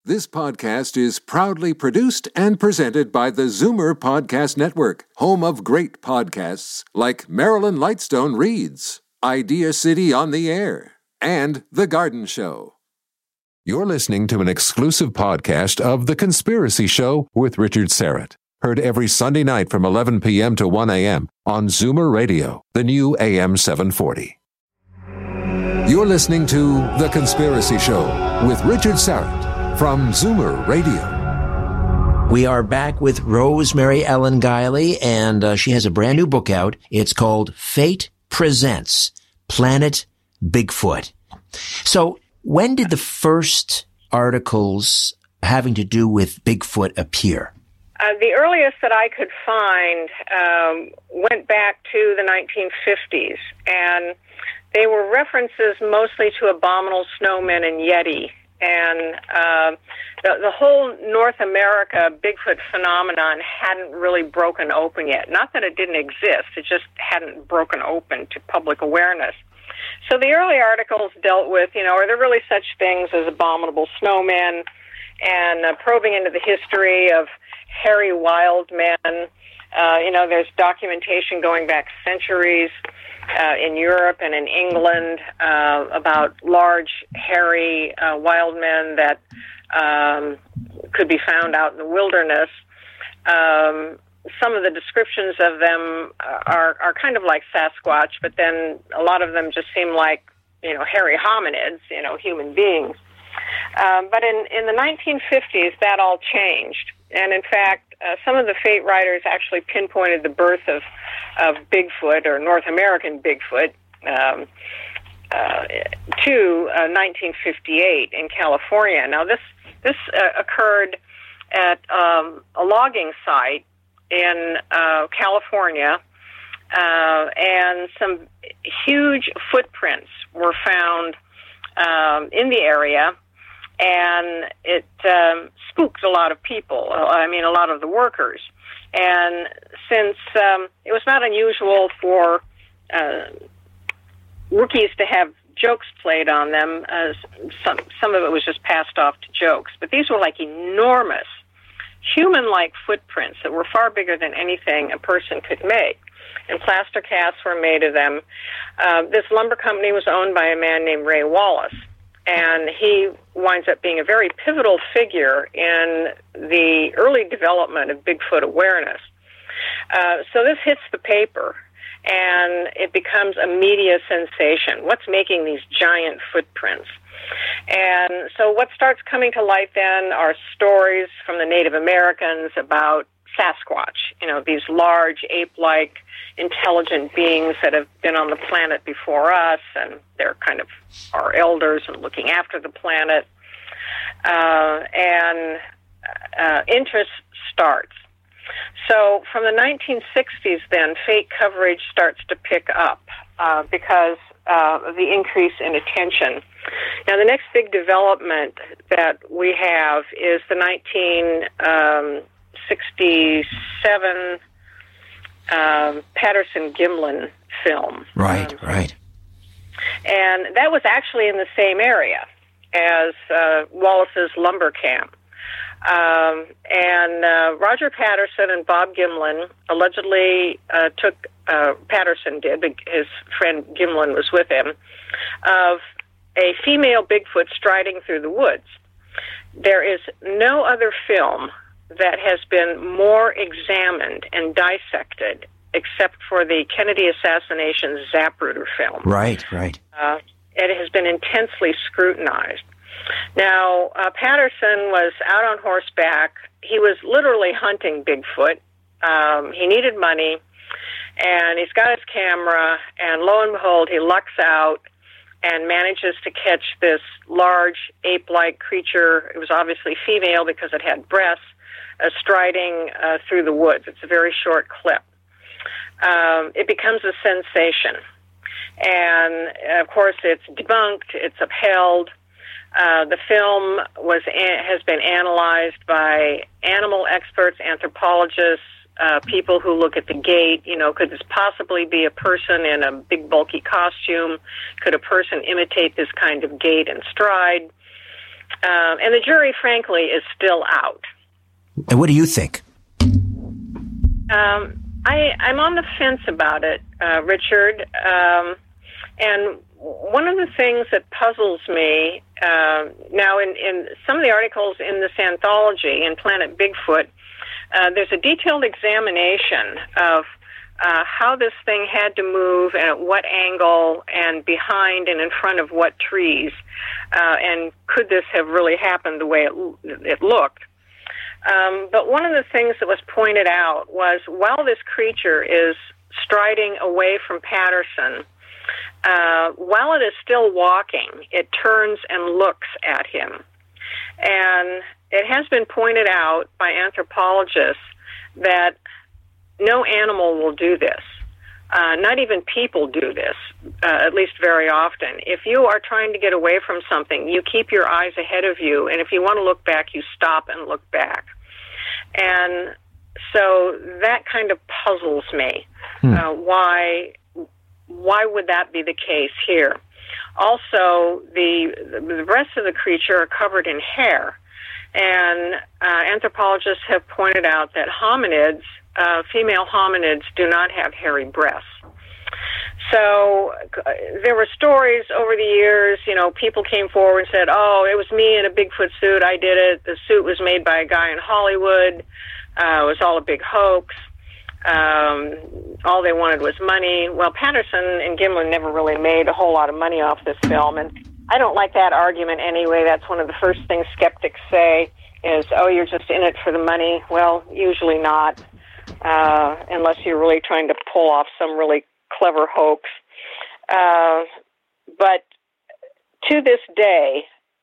This podcast is proudly produced and presented by the Zoomer Podcast Network, home of great podcasts like Marilyn Lightstone Reads, Idea City on the Air, and The Garden Show. You're listening to an exclusive podcast of The Conspiracy Show with Richard Syrett. Heard every Sunday night from 11 p.m. to 1 a.m. on Zoomer Radio, the new AM 740. You're listening to The Conspiracy Show with Richard Syrett from Zoomer Radio. We are back with Rosemary Ellen Guiley, and she has a brand new book out. It's called Fate Presents Planet Bigfoot. So when did the first articles having to do with Bigfoot appear? The earliest that I could find went back to the 1950s, and they were references mostly to abominable snowmen and Yeti. And the whole North America Bigfoot phenomenon hadn't really broken open yet. Not that it didn't exist, it just hadn't broken open to public awareness. So the early articles dealt with, are there really such things as abominable snowmen, and probing into the history of hairy wild men. There's documentation going back centuries in Europe and in England about large, hairy wild men that could be found out in the wilderness. Some of the descriptions of them are kind of like Sasquatch, but then a lot of them just seem like, hairy hominids, human beings. But in the 1950s, that all changed. And in fact, some of the fate writers actually pinpointed the birth of Bigfoot, or North American Bigfoot, to 1958 in California. Now, this occurred at a logging site in California, and some huge footprints were found in the area, and it spooked a lot of people, a lot of the workers. And since it was not unusual for rookies to have jokes played on them, some of it was just passed off to jokes. But these were like enormous, human-like footprints that were far bigger than anything a person could make. And plaster casts were made of them. This lumber company was owned by a man named Ray Wallace, and he winds up being a very pivotal figure in the early development of Bigfoot awareness. So this hits the paper, and it becomes a media sensation. What's making these giant footprints? And so what starts coming to light then are stories from the Native Americans about Sasquatch, these large ape-like intelligent beings that have been on the planet before us, and they're kind of our elders and looking after the planet. And interest starts. So from the 1960s then, fate coverage starts to pick up because of the increase in attention. Now, the next big development that we have is the 1967 Patterson-Gimlin film. Right. And that was actually in the same area as Wallace's lumber camp. And Roger Patterson and Bob Gimlin allegedly took, Patterson did, his friend Gimlin was with him, of a female Bigfoot striding through the woods. There is no other film that has been more examined and dissected except for the Kennedy assassination Zapruder film. Right. It has been intensely scrutinized. Now, Patterson was out on horseback. He was literally hunting Bigfoot. He needed money, and he's got his camera, and lo and behold, he lucks out and manages to catch this large ape-like creature. It was obviously female because it had breasts, striding through the woods. It's a very short clip. It becomes a sensation. And, of course, it's debunked, it's upheld. The film has been analyzed by animal experts, anthropologists, people who look at the gait. Could this possibly be a person in a big, bulky costume? Could a person imitate this kind of gait and stride? And the jury, frankly, is still out. And what do you think? I'm on the fence about it, Richard. And one of the things that puzzles me now in some of the articles in this anthology, in Planet Bigfoot, there's a detailed examination of how this thing had to move and at what angle and behind and in front of what trees, and could this have really happened the way it looked. But one of the things that was pointed out was while this creature is striding away from Patterson, while it is still walking, it turns and looks at him. And it has been pointed out by anthropologists that no animal will do this. Not even people do this, at least very often. If you are trying to get away from something, you keep your eyes ahead of you, and if you want to look back, you stop and look back. And so that kind of puzzles me. Why would that be the case here? Also, the rest of the creature are covered in hair, and anthropologists have pointed out that hominids, female hominids, do not have hairy breasts. So there were stories over the years, people came forward and said, oh, it was me in a Bigfoot suit, I did it, the suit was made by a guy in Hollywood, it was all a big hoax, all they wanted was money. Well, Patterson and Gimlin never really made a whole lot of money off this film, and I don't like that argument anyway. That's one of the first things skeptics say is, oh, you're just in it for the money. Well, usually not, unless you're really trying to pull off some really clever hoax. But to this day,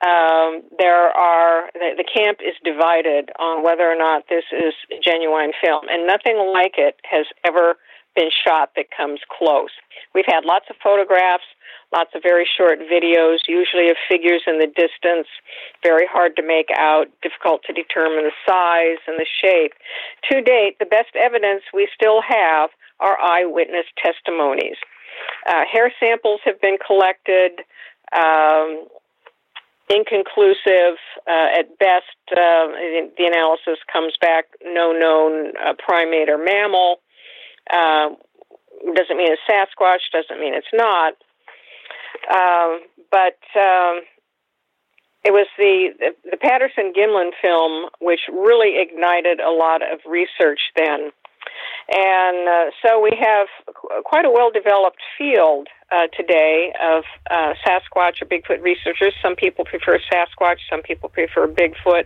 the camp is divided on whether or not this is genuine film, and nothing like it has ever been shot that comes close. We've had lots of photographs, lots of very short videos, usually of figures in the distance, very hard to make out, difficult to determine the size and the shape. To date, the best evidence we still have are eyewitness testimonies. Hair samples have been collected, inconclusive. At best, the analysis comes back no known primate or mammal. Doesn't mean it's Sasquatch, doesn't mean it's not. But it was the Patterson-Gimlin film which really ignited a lot of research then. And so we have quite a well-developed field today of Sasquatch or Bigfoot researchers. Some people prefer Sasquatch, some people prefer Bigfoot.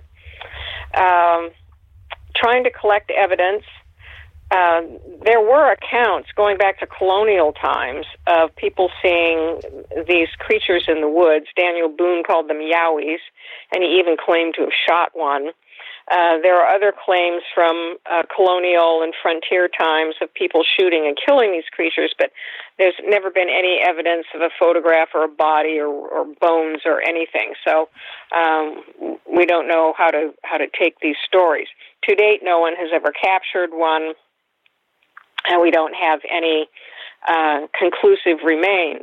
Trying to collect evidence. There were accounts going back to colonial times of people seeing these creatures in the woods. Daniel Boone called them yowies, and he even claimed to have shot one. There are other claims from colonial and frontier times of people shooting and killing these creatures, but there's never been any evidence of a photograph or a body or bones or anything. So we don't know how to take these stories. To date, no one has ever captured one, and we don't have any conclusive remains.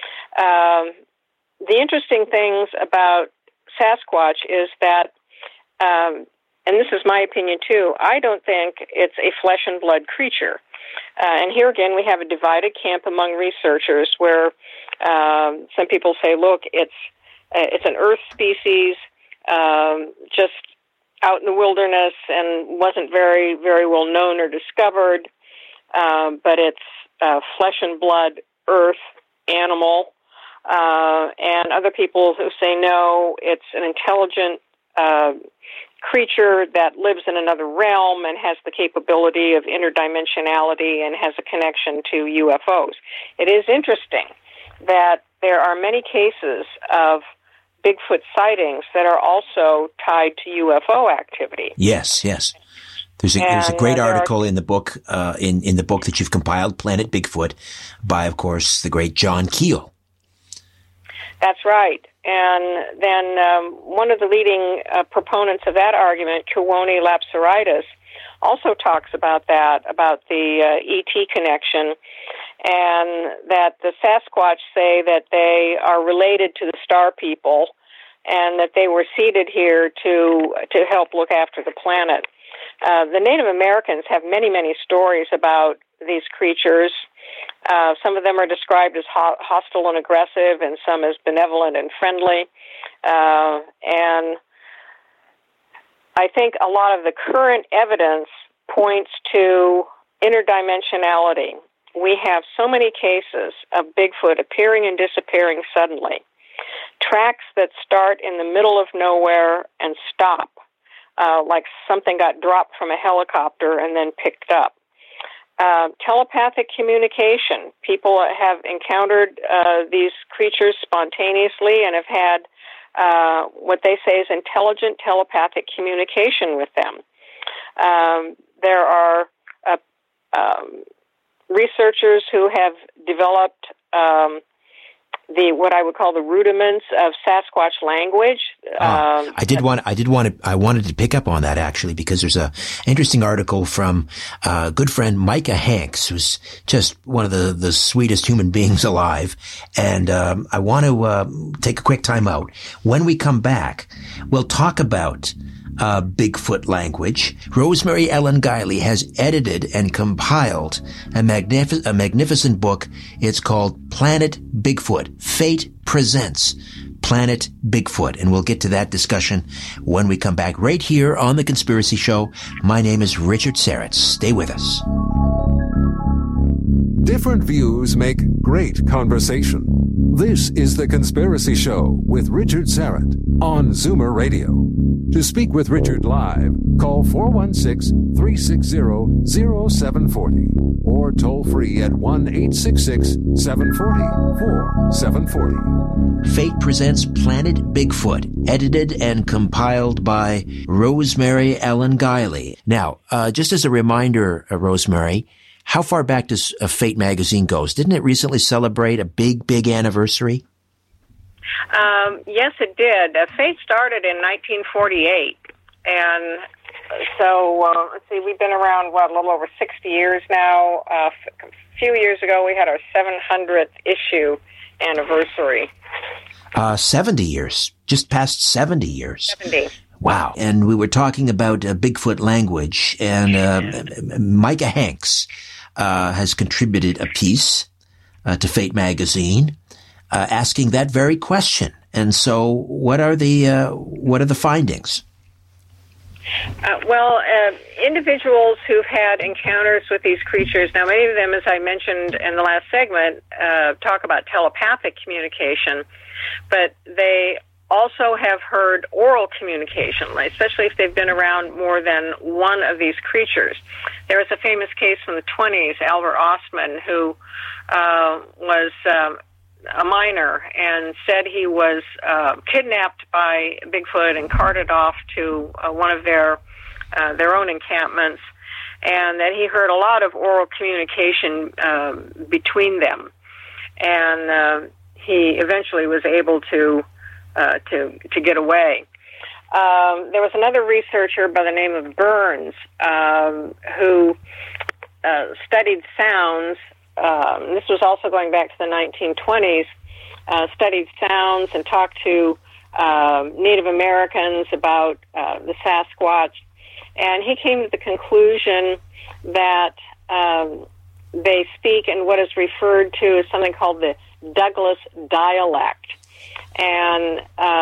The interesting things about Sasquatch is that, and this is my opinion too, I don't think it's a flesh and blood creature. And here again, we have a divided camp among researchers where some people say, look, it's an earth species, just out in the wilderness and wasn't very, very well known or discovered, but it's flesh and blood, earth, animal. And other people who say, no, it's an intelligent creature that lives in another realm and has the capability of interdimensionality and has a connection to UFOs. It is interesting that there are many cases of Bigfoot sightings that are also tied to UFO activity. Yes. There's a great article in the book in the book that you've compiled, Planet Bigfoot, by, of course, the great John Keel. That's right. And then one of the leading proponents of that argument, Kirwoni Lapsaritis, also talks about that, about the ET connection, and that the Sasquatch say that they are related to the Star People, and that they were seeded here to help look after the planet. The Native Americans have many, many stories about these creatures. Some of them are described as hostile and aggressive, and some as benevolent and friendly. And I think a lot of the current evidence points to interdimensionality. We have so many cases of Bigfoot appearing and disappearing suddenly. Tracks that start in the middle of nowhere and stop, like something got dropped from a helicopter and then picked up. Telepathic communication. People have encountered these creatures spontaneously and have had what they say is intelligent telepathic communication with them. There are researchers who have developed what I would call the rudiments of Sasquatch language. I wanted to pick up on that actually, because there's a interesting article from a good friend, Micah Hanks, who's just one of the sweetest human beings alive. And I want to take a quick time out. When we come back, we'll talk about Bigfoot language. Rosemary Ellen Guiley has edited and compiled a magnificent book. It's called Planet Bigfoot. Fate Presents Planet Bigfoot. And we'll get to that discussion when we come back right here on The Conspiracy Show. My name is Richard Syrett's. Stay with us. Different views make great conversation. This is The Conspiracy Show with Richard Syrett on Zoomer Radio. To speak with Richard live, call 416-360-0740 or toll free at 1-866-740-4740. Fate Presents Planet Bigfoot, edited and compiled by Rosemary Ellen Guiley. Now, just as a reminder, Rosemary, how far back does Fate magazine goes? Didn't it recently celebrate a big anniversary? Yes, it did. Fate started in 1948, and so let's see, we've been around a little over 60 years now. A few years ago, we had our 700th issue anniversary. 70 years, just past 70 years. 70. Wow. And we were talking about Bigfoot language, and Micah Hanks has contributed a piece to Fate magazine asking that very question. And so what are the findings? Individuals who've had encounters with these creatures, now many of them, as I mentioned in the last segment, talk about telepathic communication, but they also have heard oral communication, especially if they've been around more than one of these creatures. There was a famous case from the 1920s, Albert Ostman, who was a miner and said he was kidnapped by Bigfoot and carted off to one of their own encampments, and that he heard a lot of oral communication between them, and he eventually was able to get away. There was another researcher by the name of Burns who studied sounds. This was also going back to the 1920s, studied sounds and talked to Native Americans about the Sasquatch, and he came to the conclusion that they speak in what is referred to as something called the Douglas dialect, and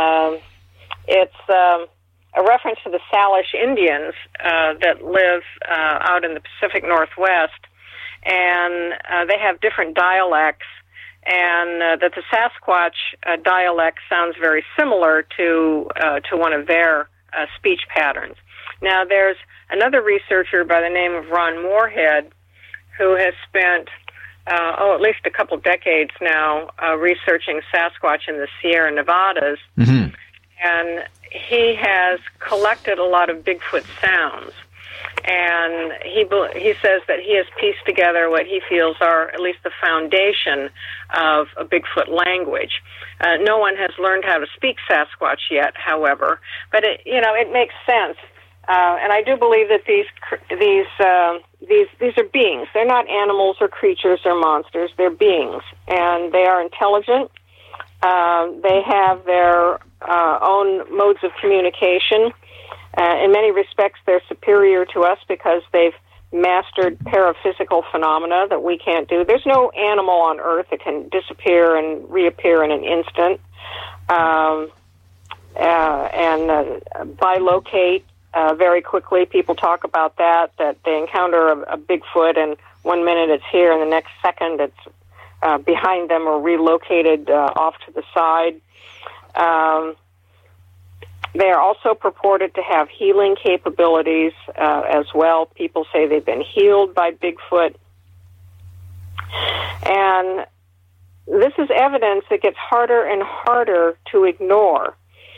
it's a reference to the Salish Indians that live out in the Pacific Northwest, and they have different dialects, and that the Sasquatch dialect sounds very similar to one of their speech patterns. Now, there's another researcher by the name of Ron Moorhead who has spent at least a couple decades now researching Sasquatch in the Sierra Nevadas, and he has collected a lot of Bigfoot sounds. And he says that he has pieced together what he feels are at least the foundation of a Bigfoot language. No one has learned how to speak Sasquatch yet, however, but it makes sense. And I do believe that these are beings. They're not animals or creatures or monsters. They're beings, and they are intelligent. They have their own modes of communication. In many respects, they're superior to us because they've mastered paraphysical phenomena that we can't do. There's no animal on Earth that can disappear and reappear in an instant, and bilocate very quickly. People talk about that they encounter a Bigfoot, and 1 minute it's here, and the next second it's behind them or relocated off to the side. They are also purported to have healing capabilities as well. People say they've been healed by Bigfoot. And this is evidence that gets harder and harder to ignore.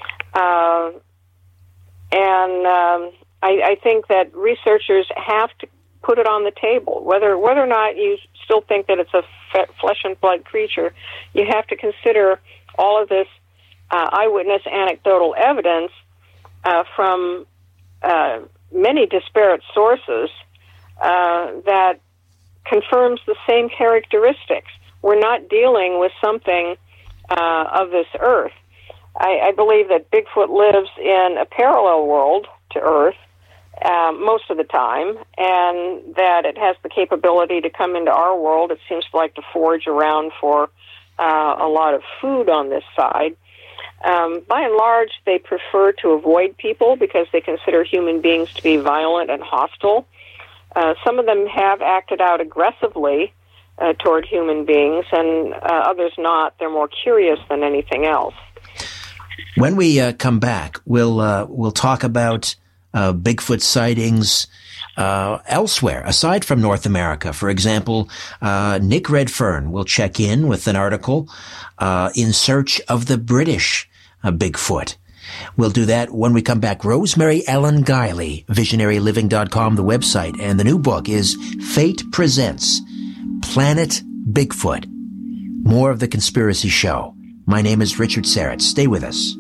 I think that researchers have to put it on the table. Whether or not you still think that it's a flesh and blood creature, you have to consider all of this eyewitness anecdotal evidence from many disparate sources that confirms the same characteristics. We're not dealing with something of this earth. I believe that Bigfoot lives in a parallel world to Earth most of the time, and that it has the capability to come into our world. It seems to like to forage around for a lot of food on this side. By and large, they prefer to avoid people because they consider human beings to be violent and hostile. Some of them have acted out aggressively toward human beings, and others not. They're more curious than anything else. When we come back, we'll talk about Bigfoot sightings elsewhere, aside from North America. For example, Nick Redfern will check in with an article in search of the British Bigfoot. We'll do that when we come back. Rosemary Ellen Guiley, visionaryliving.com, the website, and the new book is Fate Presents Planet Bigfoot. More of The Conspiracy Show. My name is Richard Serrett. Stay with us.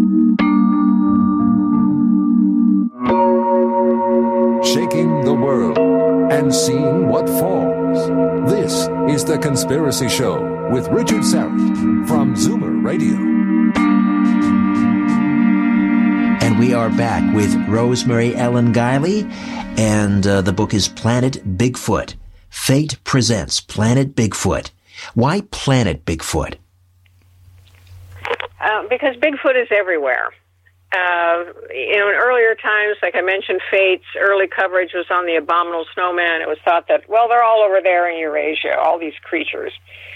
Shaking the world and seeing what falls. This is The Conspiracy Show with Richard Serrett from Zoomer Radio. And we are back with Rosemary Ellen Guiley, and the book is Planet Bigfoot. Fate Presents Planet Bigfoot. Why Planet Bigfoot? Because Bigfoot is everywhere. In earlier times, like I mentioned, Fate's early coverage was on the abominable snowman. It was thought that, well, they're all over there in Eurasia, all these creatures.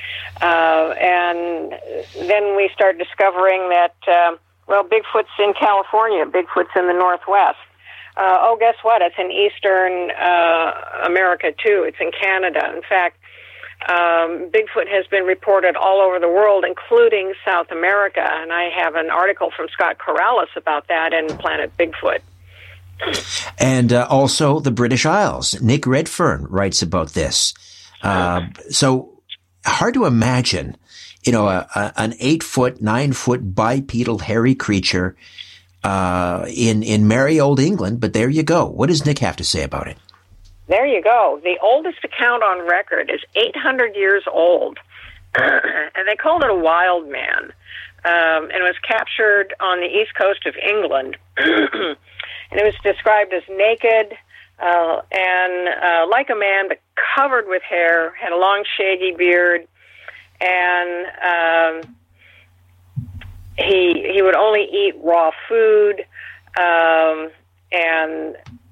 And then we start discovering that, Bigfoot's in California, Bigfoot's in the Northwest. Guess what? It's in Eastern America, too. It's in Canada. In fact, Bigfoot has been reported all over the world, including South America, and I have an article from Scott Corrales about that in Planet Bigfoot. And also the British Isles. Nick Redfern writes about this. So hard to imagine, an 8-foot, 9-foot bipedal hairy creature in merry old England, but there you go. What does Nick have to say about it? There you go. The oldest account on record is 800 years old, and they called it a wild man, and it was captured on the east coast of England, and it was described as naked and like a man, but covered with hair, had a long, shaggy beard, and he would only eat raw food, and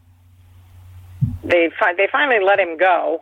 They finally let him go.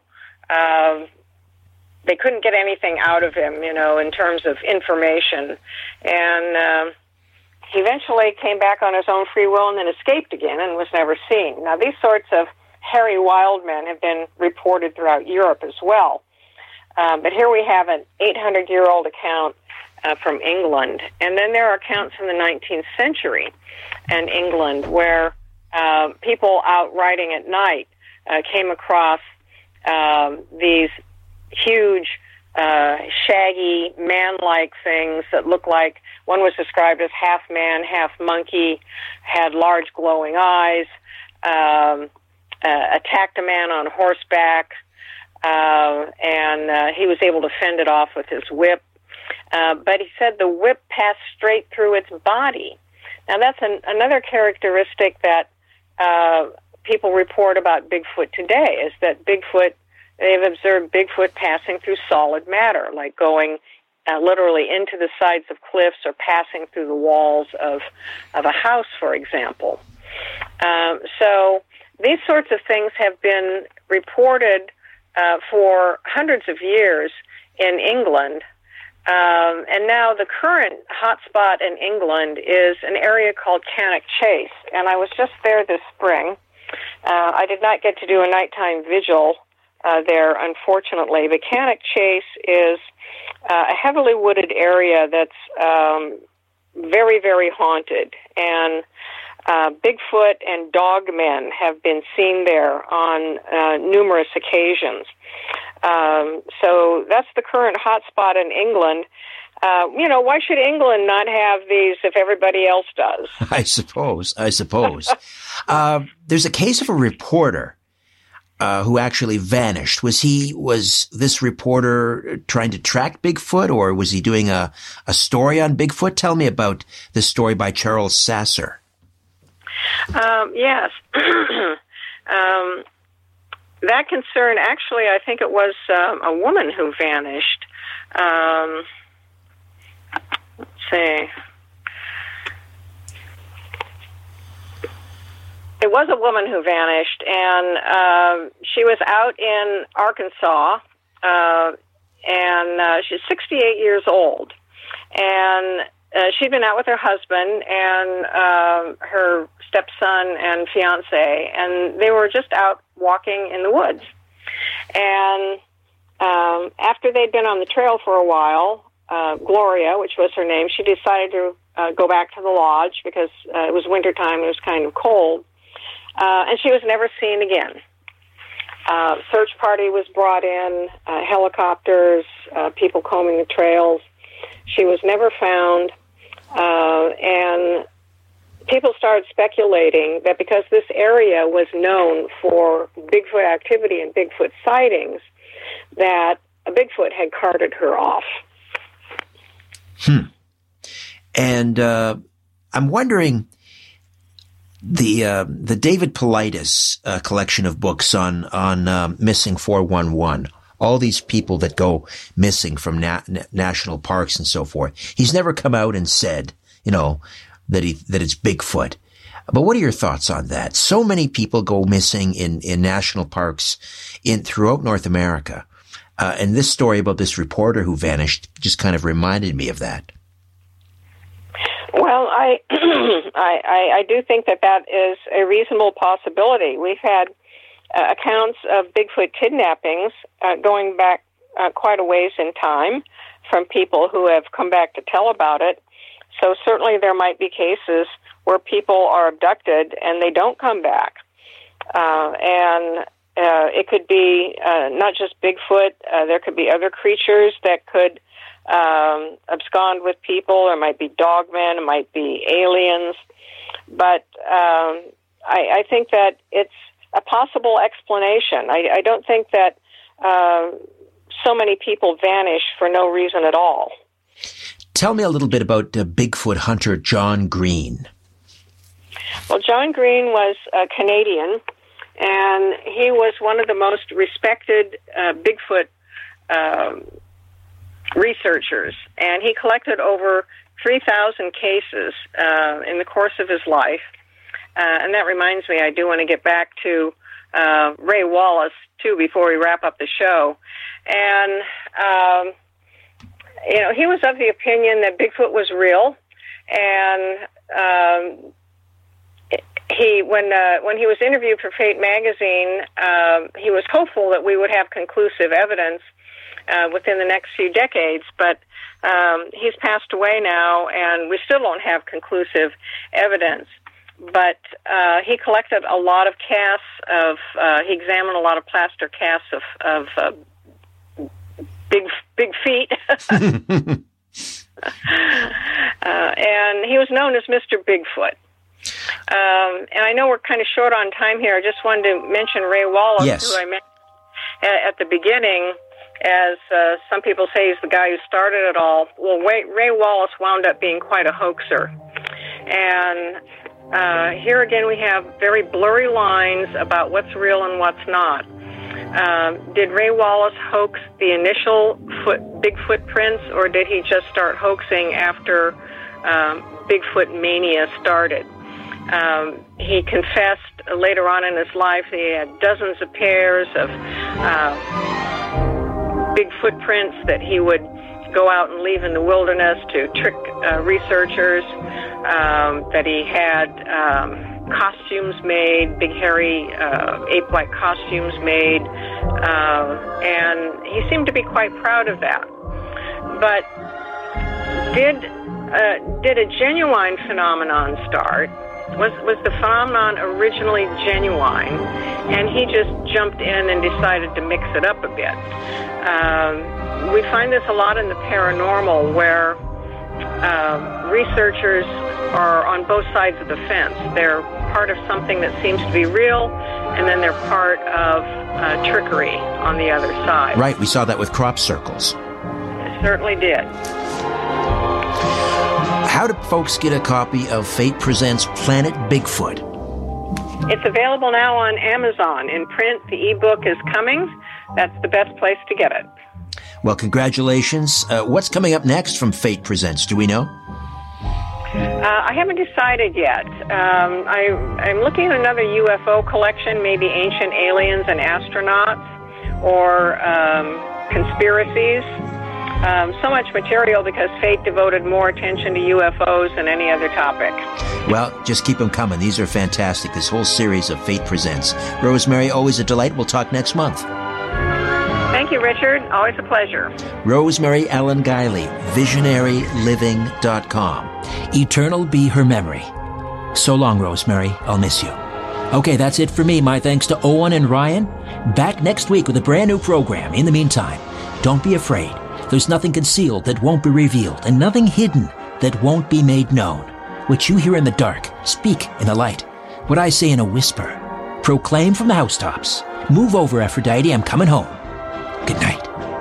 They couldn't get anything out of him, in terms of information. And he eventually came back on his own free will and then escaped again and was never seen. Now, these sorts of hairy wild men have been reported throughout Europe as well. But here we have an 800-year-old account from England. And then there are accounts from the 19th century in England where people out riding at night came across these huge, shaggy, man-like things that looked like, one was described as half man, half monkey, had large glowing eyes, attacked a man on horseback, and he was able to fend it off with his whip. but he said the whip passed straight through its body. Now, that's another characteristic that people report about Bigfoot today, is that they've observed Bigfoot passing through solid matter, like going literally into the sides of cliffs or passing through the walls of a house, for example. So these sorts of things have been reported for hundreds of years in England. And now the current hotspot in England is an area called Cannock Chase. And I was just there this spring. I did not get to do a nighttime vigil there, unfortunately. But Cannock Chase is a heavily wooded area that's very, very haunted. And Bigfoot and dogmen have been seen there on numerous occasions. So that's the current hotspot in England. Why should England not have these if everybody else does? I suppose. There's a case of a reporter who actually vanished. Was this reporter trying to track Bigfoot, or was he doing a story on Bigfoot? Tell me about this story by Charles Sasser. Yes. That concern, actually, I think it was a woman who vanished. Let's see. It was a woman who vanished, and she was out in Arkansas, and she's 68 years old. And she'd been out with her husband and her stepson and fiance, and they were just out walking in the woods. And after they'd been on the trail for a while, Gloria, which was her name, she decided to go back to the lodge because it was wintertime, it was kind of cold, and she was never seen again. Search party was brought in, helicopters, people combing the trails. She was never found, and people started speculating that because this area was known for Bigfoot activity and Bigfoot sightings, that a Bigfoot had carted her off. And I'm wondering, the David Paulides collection of books on missing 411. All these people that go missing from national parks and so forth. He's never come out and said, that it's Bigfoot. But what are your thoughts on that? So many people go missing in national parks throughout North America. And this story about this reporter who vanished just kind of reminded me of that. Well, I do think that is a reasonable possibility. We've had accounts of Bigfoot kidnappings going back quite a ways in time from people who have come back to tell about it. So certainly there might be cases where people are abducted and they don't come back. And it could be not just Bigfoot. There could be other creatures that could abscond with people. There might be dogmen. It might be aliens. But I think that it's a possible explanation. I don't think that so many people vanish for no reason at all. Tell me a little bit about Bigfoot hunter John Green. Well, John Green was a Canadian, and he was one of the most respected Bigfoot researchers, and he collected over 3,000 cases in the course of his life. And that reminds me, I do want to get back to Ray Wallace, too, before we wrap up the show. And, he was of the opinion that Bigfoot was real, and when he was interviewed for Fate magazine, he was hopeful that we would have conclusive evidence within the next few decades, but he's passed away now, and we still don't have conclusive evidence. But he collected a lot of casts he examined a lot of plaster casts of big feet. And he was known as Mr. Bigfoot. And I know we're kind of short on time here. I just wanted to mention Ray Wallace, yes, who I mentioned at the beginning. as some people say he's the guy who started it all. Well, Ray Wallace wound up being quite a hoaxer. And here again we have very blurry lines about what's real and what's not. Did Ray Wallace hoax the initial big footprints, or did he just start hoaxing after Bigfoot mania started? He confessed later on in his life that he had dozens of pairs of big footprints that he would go out and leave in the wilderness to trick researchers, that he had costumes made, big hairy ape-like costumes made, and he seemed to be quite proud of that. But did a genuine phenomenon start? Was the phenomenon originally genuine, and he just jumped in and decided to mix it up a bit? We find this a lot in the paranormal, where researchers are on both sides of the fence. They're part of something that seems to be real, and then they're part of trickery on the other side. Right, we saw that with crop circles. It certainly did. How do folks get a copy of Fate Presents Planet Bigfoot? It's available now on Amazon. In print, the ebook is coming. That's the best place to get it. Well, congratulations. What's coming up next from Fate Presents? Do we know? I haven't decided yet. I'm looking at another UFO collection, maybe ancient aliens and astronauts, or conspiracies. So much material because Fate devoted more attention to UFOs than any other topic. Well, just keep them coming. These are fantastic. This whole series of Fate Presents. Rosemary, always a delight. We'll talk next month. Thank you, Richard. Always a pleasure. Rosemary Ellen Guiley, visionaryliving.com. Eternal be her memory. So long, Rosemary. I'll miss you. Okay, that's it for me. My thanks to Owen and Ryan. Back next week with a brand new program. In the meantime, don't be afraid. There's nothing concealed that won't be revealed, and nothing hidden that won't be made known. What you hear in the dark, speak in the light. What I say in a whisper, proclaim from the housetops. Move over, Aphrodite, I'm coming home. Good night.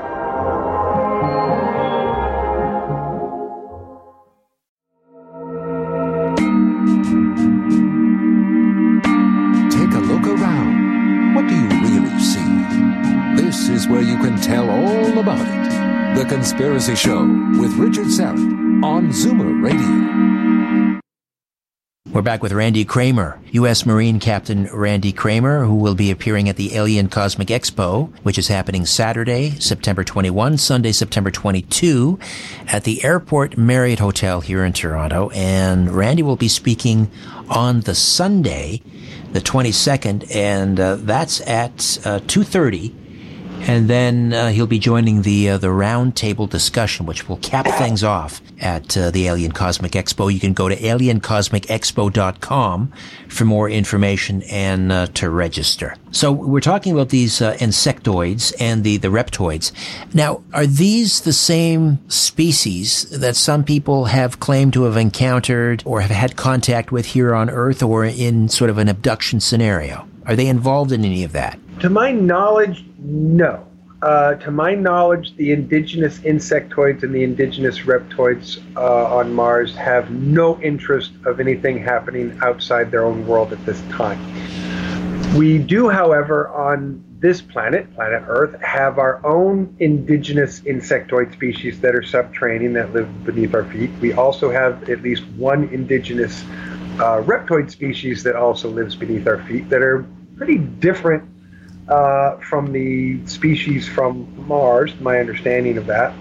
Take a look around. What do you really see? This is where you can tell all about it. The Conspiracy Show with Richard Syrett on Zoomer Radio. We're back with Randy Kramer, U.S. Marine Captain Randy Kramer, who will be appearing at the Alien Cosmic Expo, which is happening Saturday, September 21, Sunday, September 22, at the Airport Marriott Hotel here in Toronto. And Randy will be speaking on the Sunday, the 22nd, and that's at 2:30. And then he'll be joining the roundtable discussion, which will cap things off at the Alien Cosmic Expo. You can go to aliencosmicexpo.com for more information and to register. So we're talking about these insectoids and the reptoids. Now, are these the same species that some people have claimed to have encountered or have had contact with here on Earth, or in sort of an abduction scenario? Are they involved in any of that? To my knowledge, no. To my knowledge, the indigenous insectoids and the indigenous reptoids on Mars have no interest of anything happening outside their own world at this time. We do, however, on this planet Earth, have our own indigenous insectoid species that are subterranean, that live beneath our feet. We also have at least one indigenous reptoid species that also lives beneath our feet, that are pretty different from the species from Mars, my understanding of that.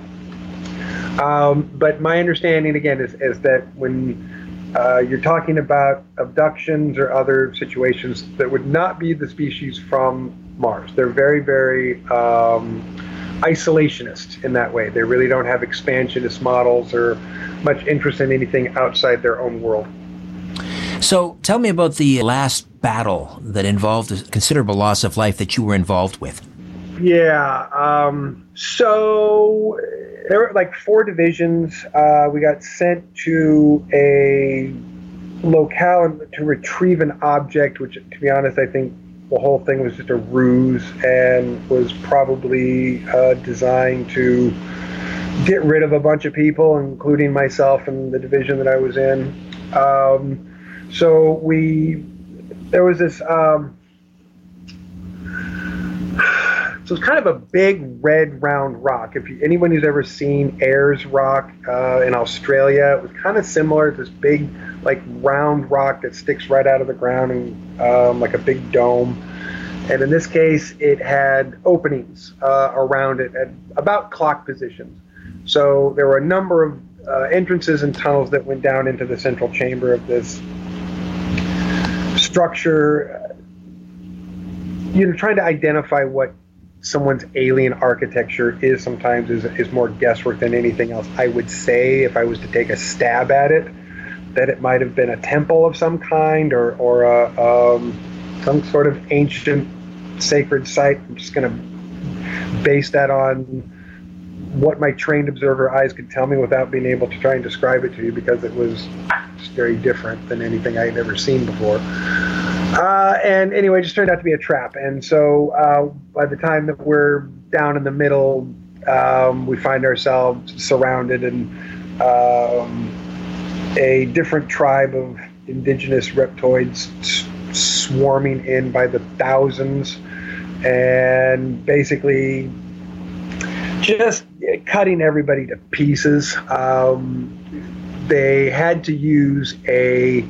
But my understanding, again, is that when you're talking about abductions or other situations, that would not be the species from Mars. They're very, very isolationist in that way. They really don't have expansionist models or much interest in anything outside their own world. So tell me about the last battle that involved a considerable loss of life that you were involved with. Yeah. So there were like 4 divisions. We got sent to a locale to retrieve an object, which, to be honest, I think the whole thing was just a ruse and was probably designed to get rid of a bunch of people, including myself and the division that I was in. There was this, so it's kind of a big red round rock. Anyone who's ever seen Ayers Rock in Australia, it was kind of similar. This big, like, round rock that sticks right out of the ground and like a big dome. And in this case, it had openings around it at about clock positions. So there were a number of entrances and tunnels that went down into the central chamber of this structure. Trying to identify what someone's alien architecture is sometimes is more guesswork than anything else. I would say, if I was to take a stab at it, that it might have been a temple of some kind or some sort of ancient sacred site. I'm just going to base that on what my trained observer eyes could tell me without being able to try and describe it to you, because it was just very different than anything I had ever seen before. And anyway, it just turned out to be a trap. And so by the time that we're down in the middle, we find ourselves surrounded and a different tribe of indigenous reptoids swarming in by the thousands and basically just cutting everybody to pieces. They had to use a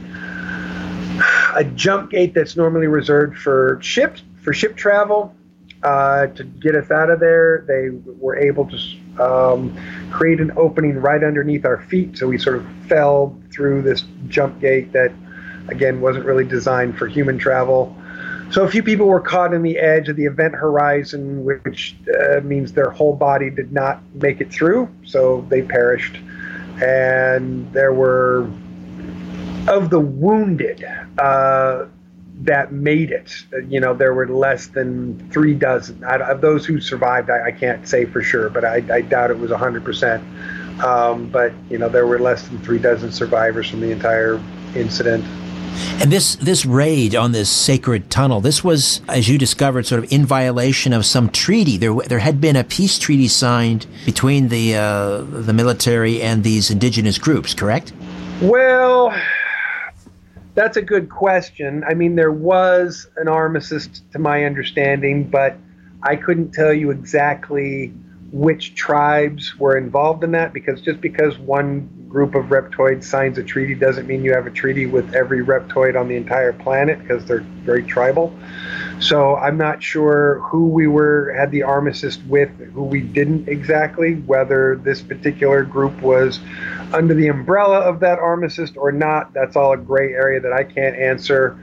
jump gate that's normally reserved for ship travel to get us out of there. They were able to create an opening right underneath our feet, so we sort of fell through this jump gate that, again, wasn't really designed for human travel. So a few people were caught in the edge of the event horizon, which means their whole body did not make it through, so they perished. And there were, of the wounded that made it, there were less than 3 dozen. Of those who survived, I can't say for sure, but I doubt it was 100%. But, there were less than 3 dozen survivors from the entire incident. And this raid on this sacred tunnel, this was, as you discovered, sort of in violation of some treaty. There had been a peace treaty signed between the military and these indigenous groups, correct? Well, that's a good question. I mean, there was an armistice, to my understanding, but I couldn't tell you exactly which tribes were involved in that, because just because one group of reptoids signs a treaty doesn't mean you have a treaty with every reptoid on the entire planet, because they're very tribal. So I'm not sure who we had the armistice with, who we didn't exactly, whether this particular group was under the umbrella of that armistice or not. That's all a gray area that I can't answer.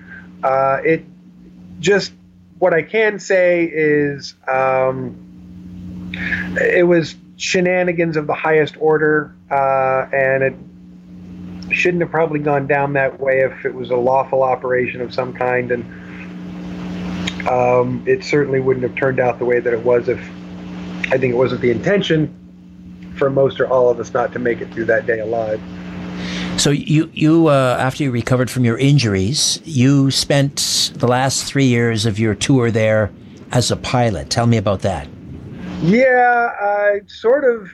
What I can say is it was shenanigans of the highest order, and it shouldn't have probably gone down that way if it was a lawful operation of some kind, and it certainly wouldn't have turned out the way that it was if I think it wasn't the intention for most or all of us not to make it through that day alive. So you after you recovered from your injuries, you spent the last 3 years of your tour there as a pilot. Tell me about that. Yeah, I sort of,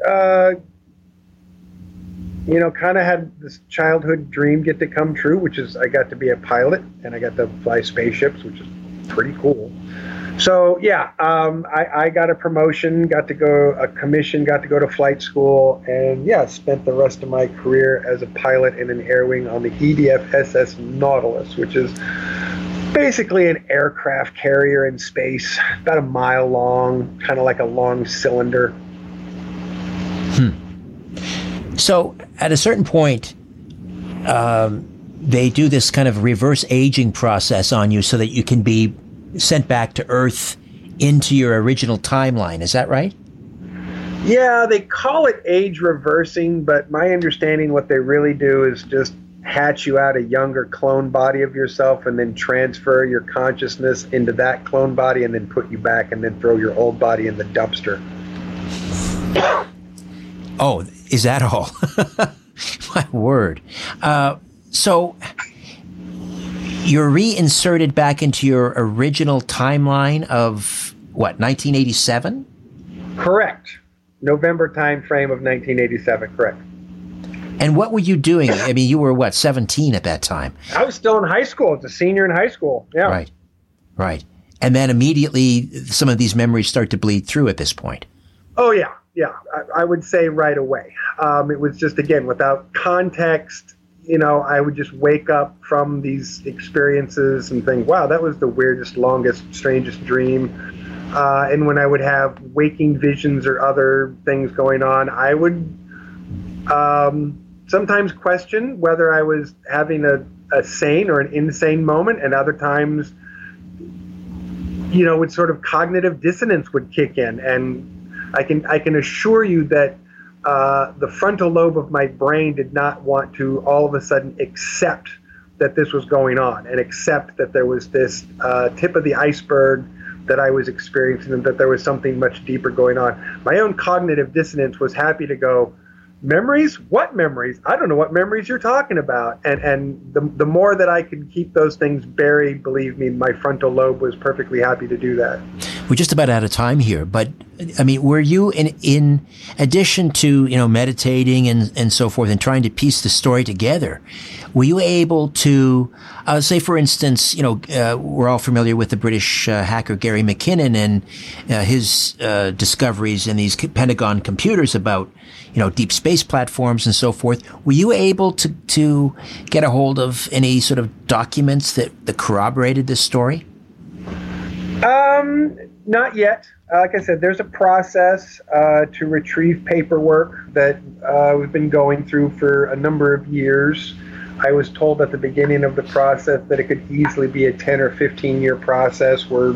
kind of had this childhood dream get to come true, which is I got to be a pilot and I got to fly spaceships, which is pretty cool. So, yeah, I got a promotion, got to go to flight school, and, yeah, spent the rest of my career as a pilot in an air wing on the EDF SS Nautilus, which is basically an aircraft carrier in space, about a mile long, kind of like a long cylinder. So at a certain point, they do this kind of reverse aging process on you so that you can be sent back to Earth into your original timeline. Is that right? Yeah, they call it age reversing, but my understanding what they really do is just hatch you out a younger clone body of yourself and then transfer your consciousness into that clone body and then put you back and then throw your old body in the dumpster. Oh, is that all? My word. So You're reinserted back into your original timeline of, 1987? Correct. November timeframe of 1987, correct. And what were you doing? I mean, you were, 17 at that time? I was still in high school. As a senior in high school, yeah. Right. And then immediately some of these memories start to bleed through at this point. Oh, yeah. I would say right away. It was just, again, without context, I would just wake up from these experiences and think, wow, that was the weirdest, longest, strangest dream. And when I would have waking visions or other things going on, I would sometimes question whether I was having a sane or an insane moment, and other times, with sort of cognitive dissonance would kick in. And I can assure you that the frontal lobe of my brain did not want to all of a sudden accept that this was going on and accept that there was this tip of the iceberg that I was experiencing and that there was something much deeper going on. My own cognitive dissonance was happy to go, memories? What memories? I don't know what memories you're talking about. And the more that I could keep those things buried, believe me, my frontal lobe was perfectly happy to do that. We're just about out of time here, but I mean, were you in addition to, meditating and so forth and trying to piece the story together, were you able to, say for instance, we're all familiar with the British hacker Gary McKinnon and his discoveries in these Pentagon computers about, deep space platforms and so forth. Were you able to get a hold of any sort of documents that corroborated this story? Not yet. Like I said, there's a process to retrieve paperwork that we've been going through for a number of years. I was told at the beginning of the process that it could easily be a 10 or 15-year process. We're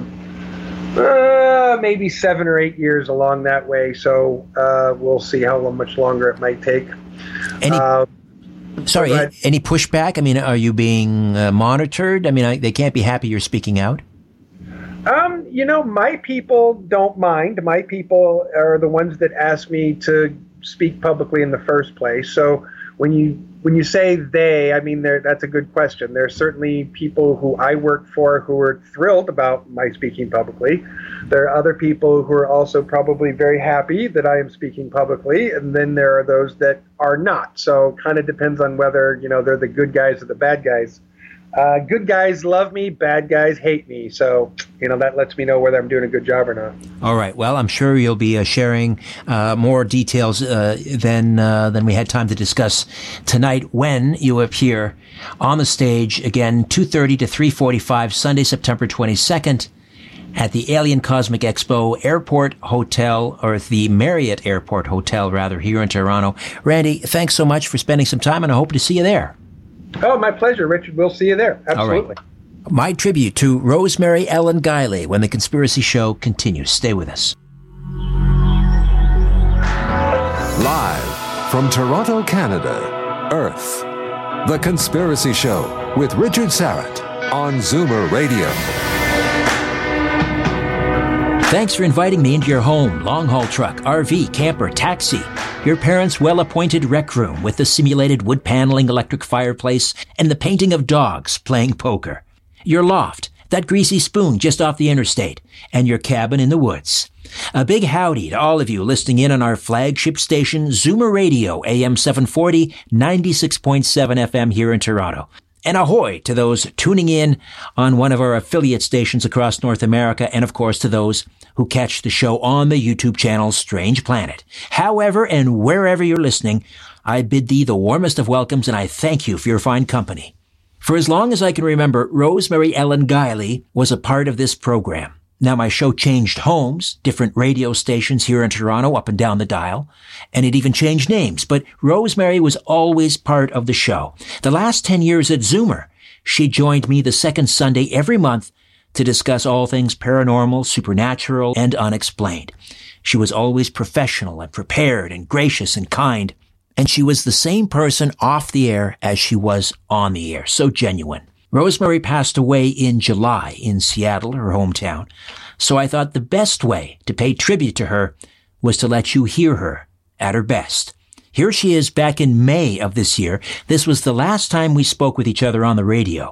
maybe 7 or 8 years along that way, so we'll see how much longer it might take. Any pushback? I mean, are you being monitored? I mean, they can't be happy you're speaking out. My people don't mind. My people are the ones that ask me to speak publicly in the first place. So when you say they, I mean, that's a good question. There are certainly people who I work for who are thrilled about my speaking publicly. There are other people who are also probably very happy that I am speaking publicly. And then there are those that are not. So it kind of depends on whether, they're the good guys or the bad guys. Good guys love me, bad guys hate me. So, that lets me know whether I'm doing a good job or not. All right. Well, I'm sure you'll be sharing more details than we had time to discuss tonight when you appear on the stage again, 2:30 to 3:45, Sunday, September 22nd, at the Alien Cosmic Expo Airport Hotel, or the Marriott Airport Hotel, rather, here in Toronto. Randy, thanks so much for spending some time, and I hope to see you there. Oh, my pleasure, Richard. We'll see you there. Absolutely. All right. My tribute to Rosemary Ellen Guiley when The Conspiracy Show continues. Stay with us. Live from Toronto, Canada, Earth. The Conspiracy Show with Richard Syrett on Zoomer Radio. Thanks for inviting me into your home, long-haul truck, RV, camper, taxi, your parents' well-appointed rec room with the simulated wood paneling electric fireplace and the painting of dogs playing poker, your loft, that greasy spoon just off the interstate, and your cabin in the woods. A big howdy to all of you listening in on our flagship station, Zoomer Radio, AM 740, 96.7 FM here in Toronto. And ahoy to those tuning in on one of our affiliate stations across North America, and of course to those who catch the show on the YouTube channel Strange Planet. However and wherever you're listening, I bid thee the warmest of welcomes, and I thank you for your fine company. For as long as I can remember, Rosemary Ellen Guiley was a part of this program. Now, my show changed homes, different radio stations here in Toronto up and down the dial, and it even changed names, but Rosemary was always part of the show. The last 10 years at Zoomer, she joined me the second Sunday every month to discuss all things paranormal, supernatural, and unexplained. She was always professional and prepared and gracious and kind, and she was the same person off the air as she was on the air, so genuine. Rosemary passed away in July in Seattle, her hometown, so I thought the best way to pay tribute to her was to let you hear her at her best. Here she is back in May of this year. This was the last time we spoke with each other on the radio.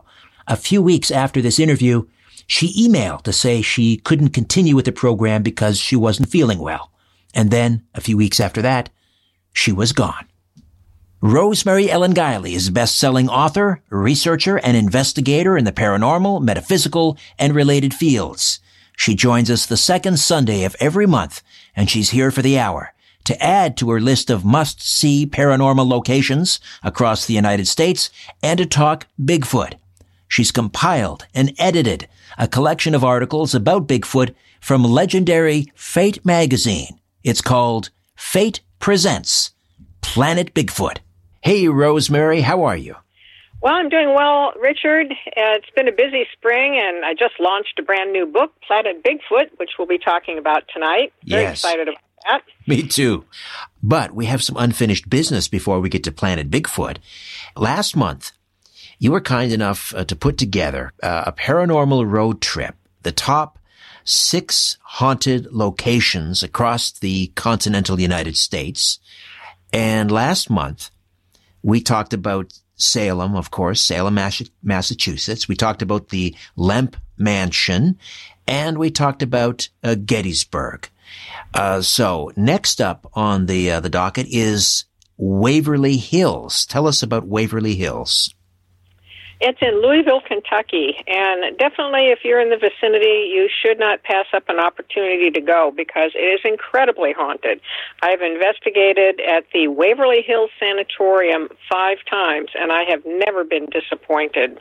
A few weeks after this interview, she emailed to say she couldn't continue with the program because she wasn't feeling well. And then, a few weeks after that, she was gone. Rosemary Ellen Guiley is a best-selling author, researcher, and investigator in the paranormal, metaphysical, and related fields. She joins us the second Sunday of every month, and she's here for the hour to add to her list of must-see paranormal locations across the United States and to talk Bigfoot. She's compiled and edited a collection of articles about Bigfoot from legendary Fate magazine. It's called Fate Presents Planet Bigfoot. Hey, Rosemary, how are you? Well, I'm doing well, Richard. It's been a busy spring, and I just launched a brand new book, Planet Bigfoot, which we'll be talking about tonight. Very excited about that. Me too. But we have some unfinished business before we get to Planet Bigfoot. Last month, you were kind enough to put together a paranormal road trip, the top 6 haunted locations across the continental United States. And last month, we talked about Salem, of course, Salem, Massachusetts. We talked about the Lemp Mansion, and we talked about Gettysburg. So next up on the docket is Waverly Hills. Tell us about Waverly Hills. It's in Louisville, Kentucky, and definitely if you're in the vicinity, you should not pass up an opportunity to go because it is incredibly haunted. I've investigated at the Waverly Hills Sanatorium 5 times, and I have never been disappointed.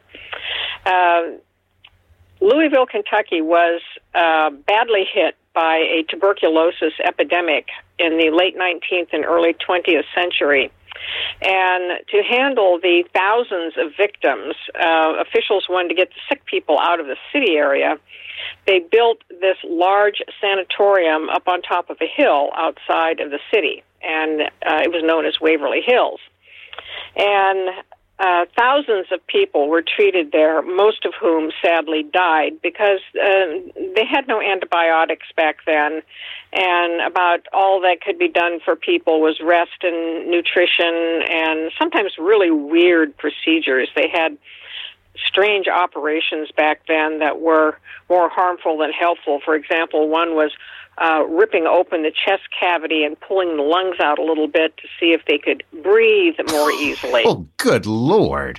Louisville, Kentucky was badly hit by a tuberculosis epidemic in the late 19th and early 20th century. And to handle the thousands of victims, officials wanted to get the sick people out of the city area. They built this large sanatorium up on top of a hill outside of the city, and it was known as Waverly Hills. And thousands of people were treated there, most of whom sadly died because they had no antibiotics back then, and about all that could be done for people was rest and nutrition and sometimes really weird procedures. They had strange operations back then that were more harmful than helpful. For example, one was ripping open the chest cavity and pulling the lungs out a little bit to see if they could breathe more easily. Oh, good Lord.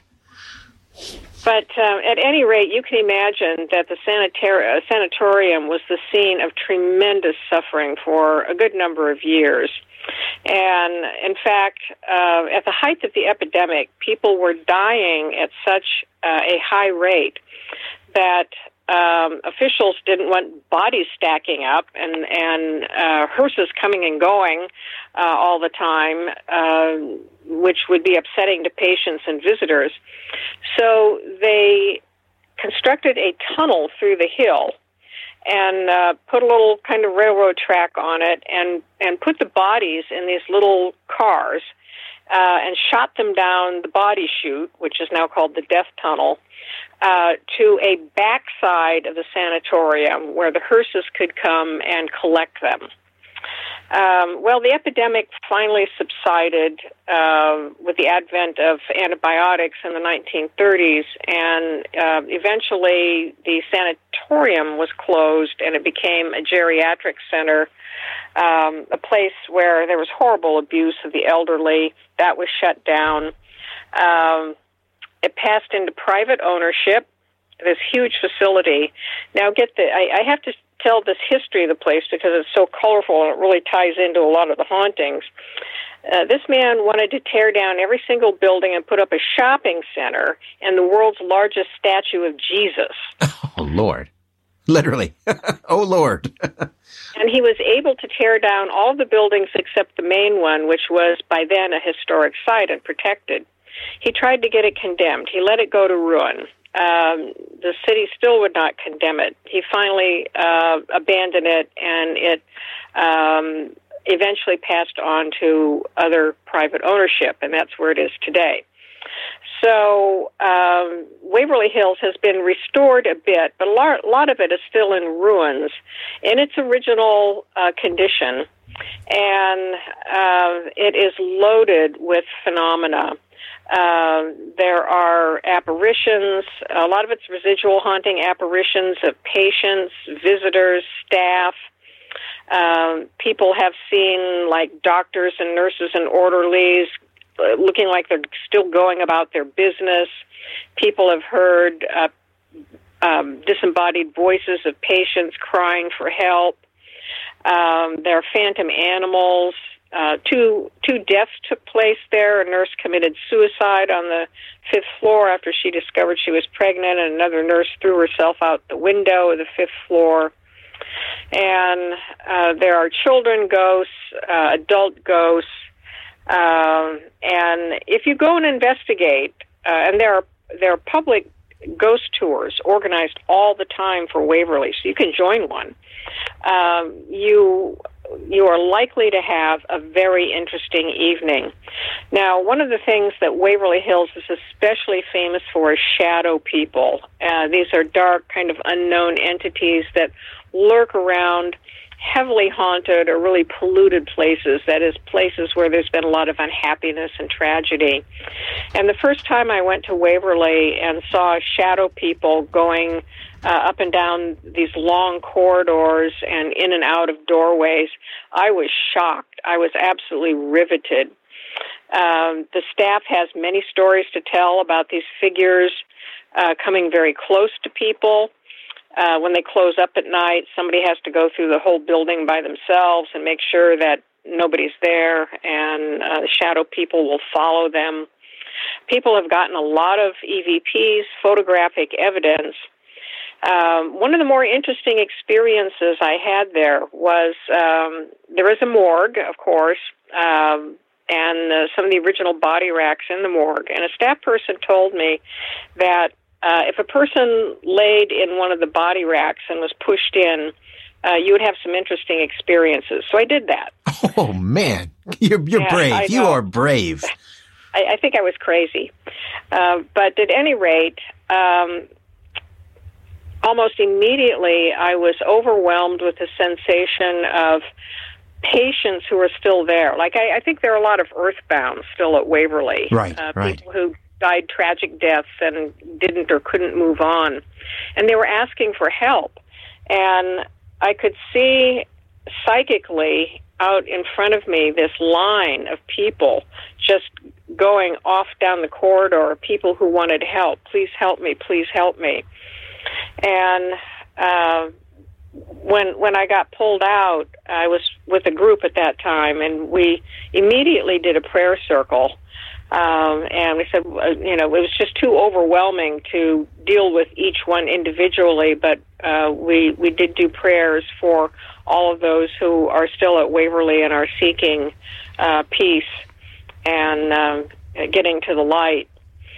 But at any rate, you can imagine that the sanatorium was the scene of tremendous suffering for a good number of years. And in fact, at the height of the epidemic, people were dying at such a high rate that officials didn't want bodies stacking up and hearses coming and going all the time, which would be upsetting to patients and visitors. So they constructed a tunnel through the hill and put a little kind of railroad track on it and put the bodies in these little cars and shot them down the body chute, which is now called the death tunnel, to a backside of the sanatorium where the hearses could come and collect them. Well, the epidemic finally subsided with the advent of antibiotics in the 1930s, and eventually the sanatorium was closed and it became a geriatric center, a place where there was horrible abuse of the elderly. That was shut down. It passed into private ownership, this huge facility. Now, I have to tell this history of the place because it's so colorful and it really ties into a lot of the hauntings. This man wanted to tear down every single building and put up a shopping center and the world's largest statue of Jesus. Oh, Lord. Literally. Oh, Lord. And he was able to tear down all the buildings except the main one, which was by then a historic site and protected. He tried to get it condemned. He let it go to ruin. The city still would not condemn it. He finally abandoned it, and it eventually passed on to other private ownership, and that's where it is today. So Waverly Hills has been restored a bit, but a lot of it is still in ruins. In its original condition, and it is loaded with phenomena. There are apparitions. A lot of it's residual haunting apparitions of patients, visitors, staff. People have seen, like, doctors and nurses and orderlies looking like they're still going about their business. People have heard disembodied voices of patients crying for help. There are phantom animals. Two deaths took place there. A nurse committed suicide on the 5th floor after she discovered she was pregnant, and another nurse threw herself out the window of the 5th floor. And there are children ghosts, adult ghosts, and if you go and investigate, and there are public ghost tours organized all the time for Waverly, so you can join one. You are likely to have a very interesting evening. Now, one of the things that Waverly Hills is especially famous for is shadow people. These are dark, kind of unknown entities that lurk around heavily haunted or really polluted places, that is, places where there's been a lot of unhappiness and tragedy. And the first time I went to Waverly and saw shadow people going up and down these long corridors and in and out of doorways, I was shocked. I was absolutely riveted. The staff has many stories to tell about these figures coming very close to people. When they close up at night, somebody has to go through the whole building by themselves and make sure that nobody's there, and the shadow people will follow them. People have gotten a lot of EVPs, photographic evidence. One of the more interesting experiences I had there was there is a morgue, of course, and some of the original body racks in the morgue. And a staff person told me that if a person laid in one of the body racks and was pushed in, you would have some interesting experiences. So I did that. Oh, man. You're brave. You are brave. I think I was crazy. But at any rate, almost immediately I was overwhelmed with the sensation of patients who are still there. Like, I think there are a lot of earthbound still at Waverly. Right. People who died tragic deaths and didn't or couldn't move on. And they were asking for help. And I could see psychically out in front of me this line of people just going off down the corridor, people who wanted help. Please help me, please help me. And when I got pulled out, I was with a group at that time, and we immediately did a prayer circle. And we said, it was just too overwhelming to deal with each one individually, but we did do prayers for all of those who are still at Waverly and are seeking peace and getting to the light.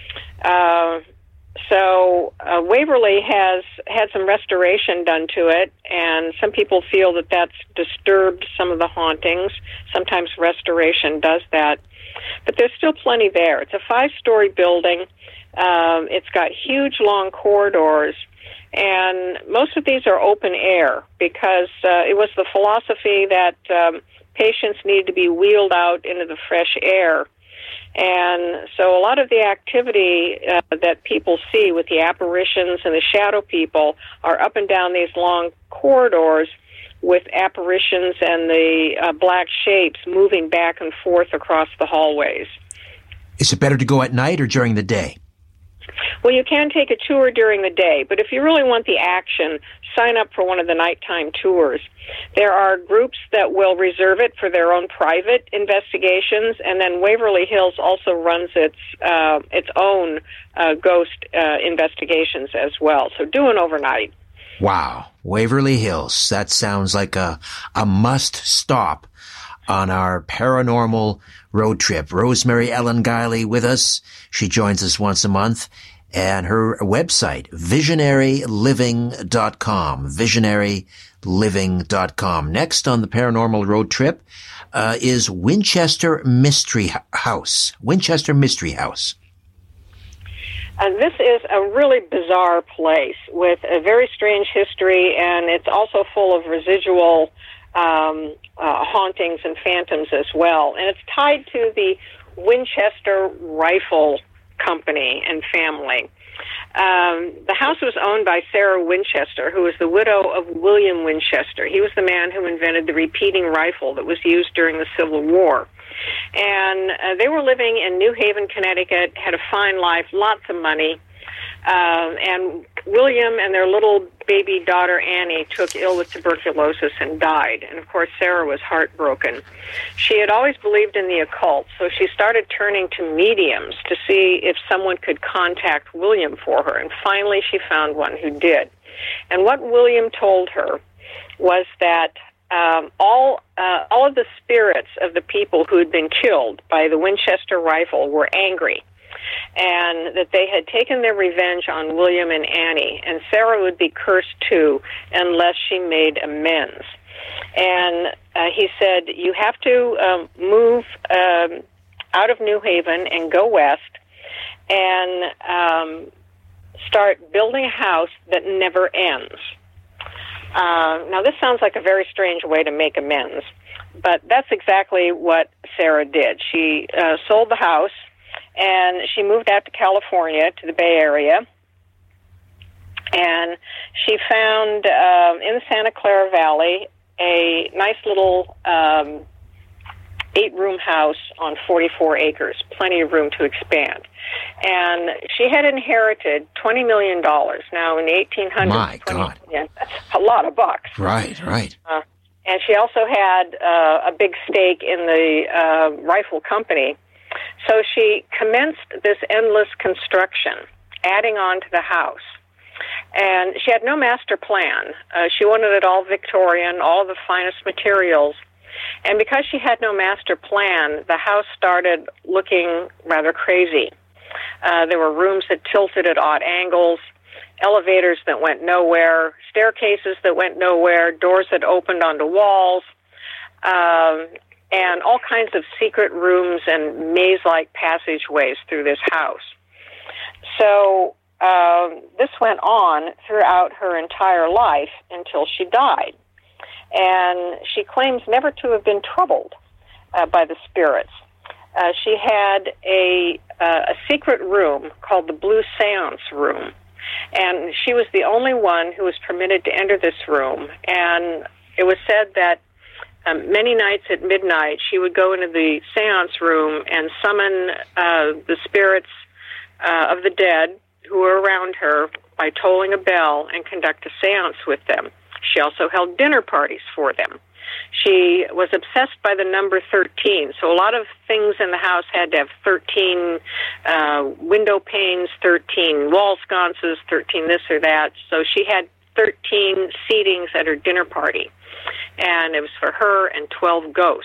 So Waverly has had some restoration done to it, and some people feel that that's disturbed some of the hauntings. Sometimes restoration does that. But there's still plenty there. It's a 5-story building. It's got huge, long corridors, and most of these are open air because it was the philosophy that patients need to be wheeled out into the fresh air. And so a lot of the activity that people see with the apparitions and the shadow people are up and down these long corridors with apparitions and the black shapes moving back and forth across the hallways. Is it better to go at night or during the day? Well, you can take a tour during the day, but if you really want the action, sign up for one of the nighttime tours. There are groups that will reserve it for their own private investigations, and then Waverly Hills also runs its own ghost investigations as well. So do an overnight. Wow. Waverly Hills. That sounds like a must stop on our paranormal road trip. Rosemary Ellen Guiley with us. She joins us once a month. And her website, visionaryliving.com. Visionaryliving.com. Next on the paranormal road trip is Winchester Mystery House. Winchester Mystery House. And this is a really bizarre place with a very strange history, and it's also full of residual hauntings and phantoms as well. And it's tied to the Winchester Rifle Company and family. The house was owned by Sarah Winchester, who was the widow of William Winchester. He was the man who invented the repeating rifle that was used during the Civil War. And they were living in New Haven, Connecticut, had a fine life, lots of money. And William and their little baby daughter Annie took ill with tuberculosis and died. And, of course, Sarah was heartbroken. She had always believed in the occult, so she started turning to mediums to see if someone could contact William for her. And finally she found one who did. And what William told her was that all of the spirits of the people who had been killed by the Winchester rifle were angry, and that they had taken their revenge on William and Annie, and Sarah would be cursed too unless she made amends. And he said, you have to move out of New Haven and go west and start building a house that never ends. Now, this sounds like a very strange way to make amends, but that's exactly what Sarah did. She sold the house, and she moved out to California, to the Bay Area, and she found in the Santa Clara Valley a nice little 8-room house on 44 acres, plenty of room to expand. And she had inherited $20 million. Now, in the 1800s, My God. Million, that's a lot of bucks. Right. And she also had a big stake in the rifle company. So she commenced this endless construction, adding on to the house. And she had no master plan. She wanted it all Victorian, all the finest materials. And because she had no master plan, the house started looking rather crazy. There were rooms that tilted at odd angles, elevators that went nowhere, staircases that went nowhere, doors that opened onto walls, and all kinds of secret rooms and maze-like passageways through this house. So this went on throughout her entire life until she died. And she claims never to have been troubled by the spirits. She had a secret room called the Blue Seance Room, and she was the only one who was permitted to enter this room. And it was said that many nights at midnight she would go into the seance room and summon the spirits of the dead who were around her by tolling a bell and conduct a seance with them. She also held dinner parties for them. She was obsessed by the number 13, so a lot of things in the house had to have 13 window panes, 13 wall sconces, 13 this or that. So she had 13 seatings at her dinner party, and it was for her and 12 ghosts.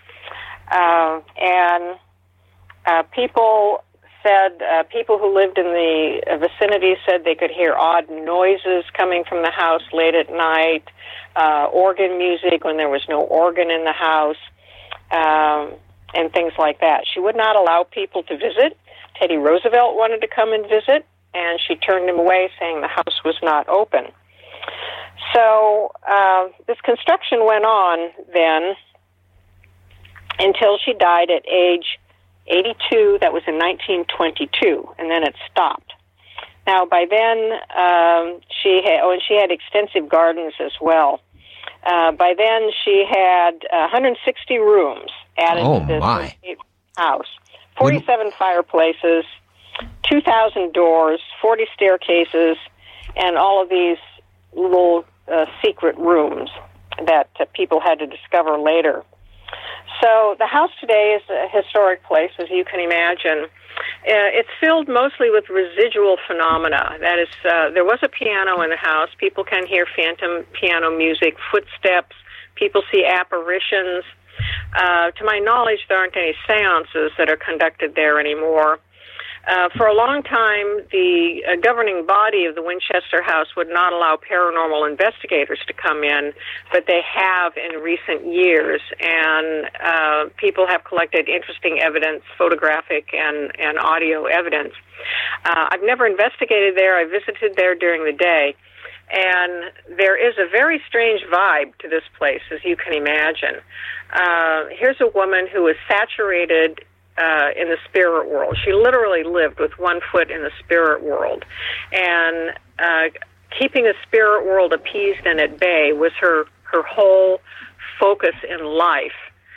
People who lived in the vicinity said they could hear odd noises coming from the house late at night, organ music when there was no organ in the house, and things like that. She would not allow people to visit. Teddy Roosevelt wanted to come and visit, and she turned him away, saying the house was not open. So this construction went on then until she died at age 82. That was in 1922, and then it stopped. Now, by then, she had extensive gardens as well. By then, she had 160 rooms added to this house, 47 fireplaces, 2,000 doors, 40 staircases, and all of these little secret rooms that people had to discover later. So the house today is a historic place, as you can imagine. It's filled mostly with residual phenomena. That is, there was a piano in the house. People can hear phantom piano music, footsteps. People see apparitions. To my knowledge, there aren't any seances that are conducted there anymore. For a long time, the governing body of the Winchester House would not allow paranormal investigators to come in, but they have in recent years, and people have collected interesting evidence, photographic and audio evidence. I've never investigated there. I visited there during the day, And there is a very strange vibe to this place, as you can imagine. Here's a woman who is saturated in the spirit world. She literally lived with one foot in the spirit world. And keeping the spirit world appeased and at bay was her whole focus in life.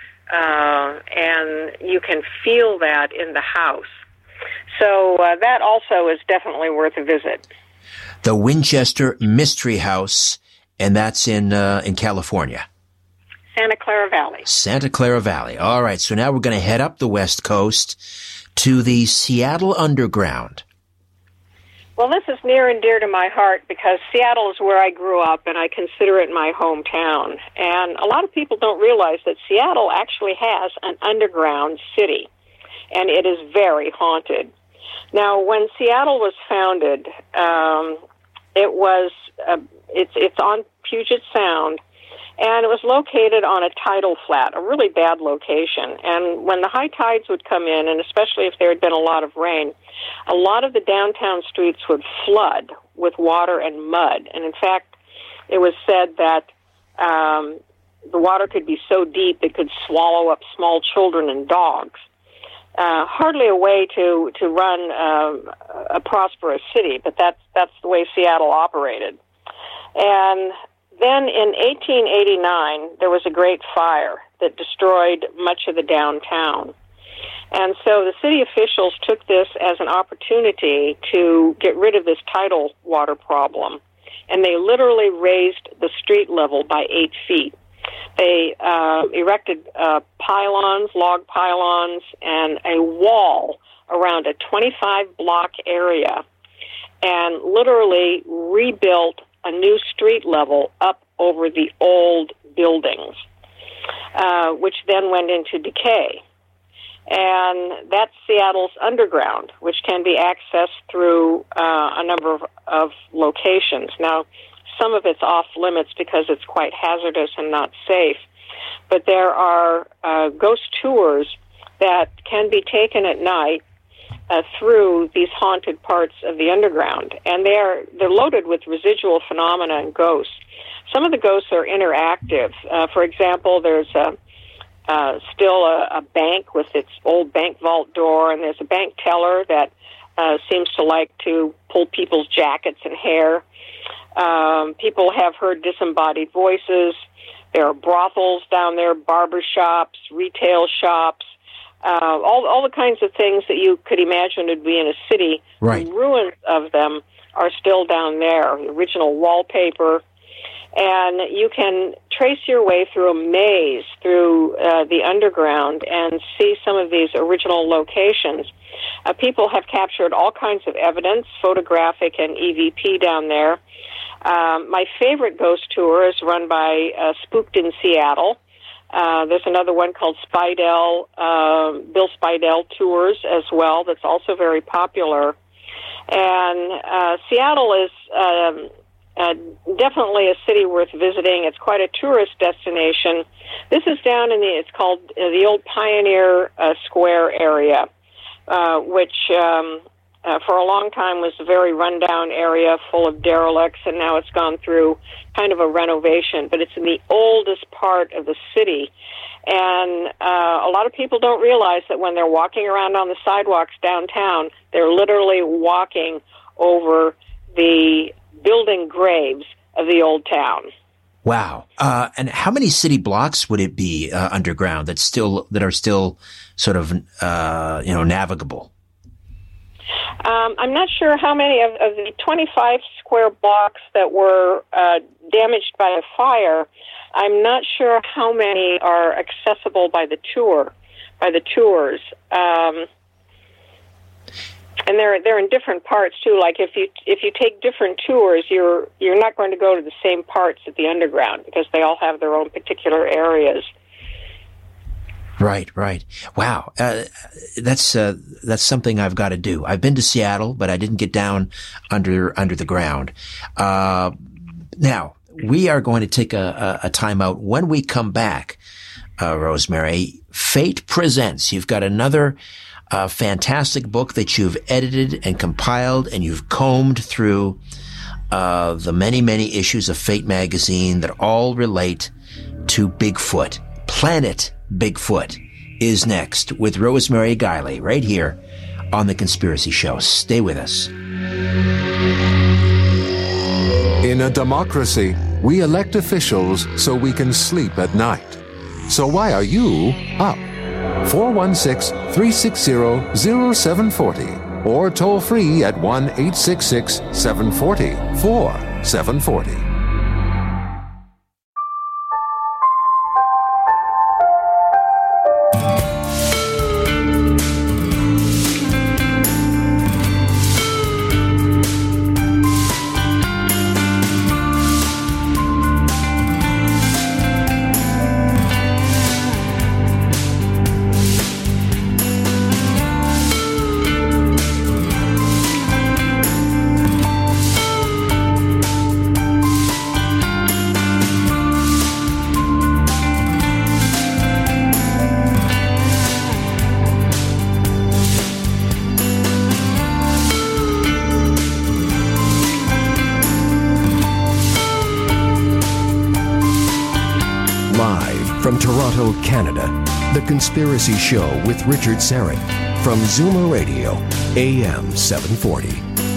And you can feel that in the house. So that also is definitely worth a visit. The Winchester Mystery House, and that's in California. Santa Clara Valley. Santa Clara Valley. All right, so now we're going to head up the West Coast to the Seattle Underground. Well, this is near and dear to my heart because Seattle is where I grew up, and I consider it my hometown. And a lot of people don't realize that Seattle actually has an underground city, and it is very haunted. Now, when Seattle was founded, it's on Puget Sound, and it was located on a tidal flat, a really bad location. And when the high tides would come in, and especially if there had been a lot of rain, a lot of the downtown streets would flood with water and mud. And in fact, it was said that the water could be so deep it could swallow up small children and dogs. Hardly a way to run a prosperous city, but that's the way Seattle operated. And then in 1889, there was a great fire that destroyed much of the downtown. And so the city officials took this as an opportunity to get rid of this tidal water problem, and they literally raised the street level by 8 feet. They erected pylons, log pylons, and a wall around a 25-block area, and literally rebuilt a new street level up over the old buildings, which then went into decay. And that's Seattle's underground, which can be accessed through a number of locations. Now, some of it's off limits because it's quite hazardous and not safe, but there are ghost tours that can be taken at night through these haunted parts of the underground, and they're loaded with residual phenomena and ghosts. Some of the ghosts are interactive. For example, there's still a bank with its old bank vault door, and there's a bank teller that seems to like to pull people's jackets and hair. People have heard disembodied voices. There are brothels down there, barber shops, retail shops, all the kinds of things that you could imagine would be in a city. Right. The ruins of them are still down there, the original wallpaper. And you can trace your way through a maze through the underground and see some of these original locations. People have captured all kinds of evidence, photographic and EVP down there. My favorite ghost tour is run by Spooked in Seattle. There's another one called Spidell, Bill Spidell Tours as well, that's also very popular. And Seattle is definitely a city worth visiting. It's quite a tourist destination. This is down in it's called the old Pioneer Square area, which for a long time was a very rundown area full of derelicts, and now it's gone through kind of a renovation. But it's in the oldest part of the city, and a lot of people don't realize that when they're walking around on the sidewalks downtown, they're literally walking over the building graves of the old town. Wow. And how many city blocks would it be underground that are still sort of navigable? I'm not sure how many of the 25 square blocks that were damaged by a fire. I'm not sure how many are accessible by the tours. And they're in different parts too. Like if you take different tours, you're not going to go to the same parts at the underground because they all have their own particular areas. Right. Wow. That's something I've got to do. I've been to Seattle, but I didn't get down under the ground. Now we are going to take a time out. When we come back, Rosemary, Fate Presents. You've got another fantastic book that you've edited and compiled, and you've combed through the many, many issues of Fate magazine that all relate to Bigfoot. Planet Bigfoot is next with Rosemary Guiley right here on The Conspiracy Show. Stay with us. In a democracy, we elect officials so we can sleep at night. So why are you up? 416-360-0740 or toll free at 1-866-740-4740. From Toronto, Canada, The Conspiracy Show with Richard Syrett from Zoomer Radio, AM 740.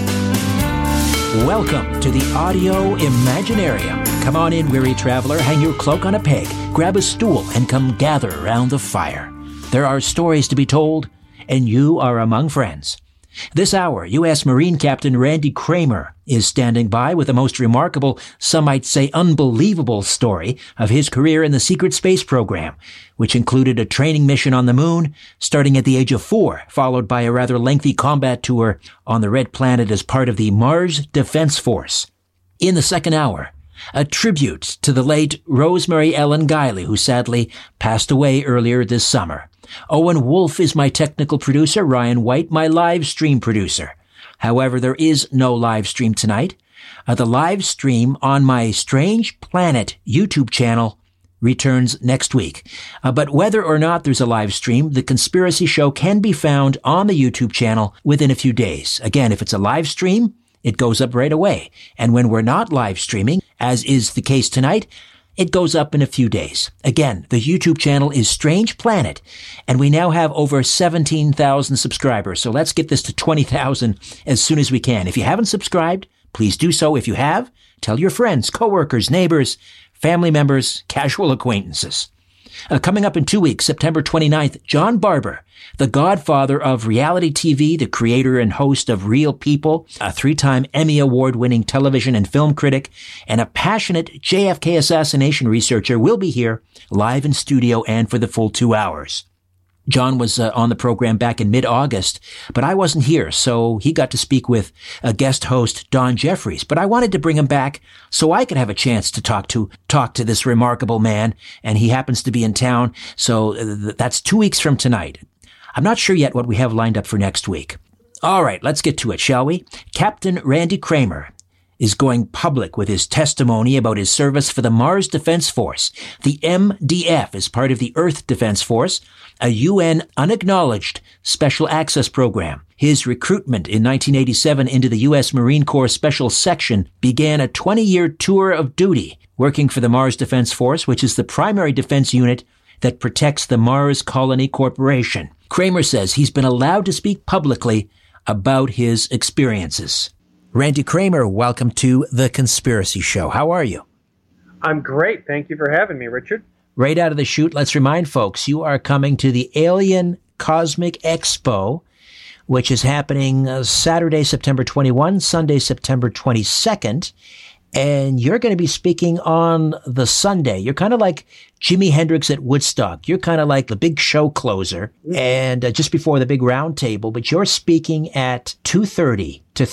Welcome to the Audio Imaginarium. Come on in, weary traveler, hang your cloak on a peg, grab a stool, and come gather around the fire. There are stories to be told, and you are among friends. This hour, U.S. Marine Captain Randy Cramer is standing by with the most remarkable, some might say unbelievable story of his career in the secret space program, which included a training mission on the moon starting at the age of 4, followed by a rather lengthy combat tour on the Red Planet as part of the Mars Defense Force. In the second hour, a tribute to the late Rosemary Ellen Guiley, who sadly passed away earlier this summer. Owen Wolf is my technical producer, Ryan White, my live stream producer. However, there is no live stream tonight. The live stream on my Strange Planet YouTube channel returns next week. But whether or not there's a live stream, The Conspiracy Show can be found on the YouTube channel within a few days. Again, if it's a live stream, it goes up right away. And when we're not live streaming, as is the case tonight, it goes up in a few days. Again, the YouTube channel is Strange Planet, and we now have over 17,000 subscribers. So let's get this to 20,000 as soon as we can. If you haven't subscribed, please do so. If you have, tell your friends, coworkers, neighbors, family members, casual acquaintances. Coming up in 2 weeks, September 29th, John Barber, the godfather of reality TV, the creator and host of Real People, a 3-time Emmy Award-winning television and film critic, and a passionate JFK assassination researcher, will be here live in studio and for the full 2 hours. John was on the program back in mid-August, but I wasn't here, so he got to speak with a guest host, Don Jeffries. But I wanted to bring him back so I could have a chance to talk to this remarkable man, and he happens to be in town, so that's 2 weeks from tonight. I'm not sure yet what we have lined up for next week. All right, let's get to it, shall we? Captain Randy Cramer is going public with his testimony about his service for the Mars Defense Force. The MDF is part of the Earth Defense Force, a UN unacknowledged special access program. His recruitment in 1987 into the U.S. Marine Corps Special Section began a 20-year tour of duty working for the Mars Defense Force, which is the primary defense unit that protects the Mars Colony Corporation. Cramer says he's been allowed to speak publicly about his experiences. Randy Cramer, welcome to The Conspiracy Show. How are you? I'm great. Thank you for having me, Richard. Right out of the chute, let's remind folks, you are coming to the Alien Cosmic Expo, which is happening Saturday, September 21, Sunday, September 22nd. And you're going to be speaking on the Sunday. You're kind of like Jimi Hendrix at Woodstock. You're kind of like the big show closer and just before the big round table. But you're speaking at 2:30 to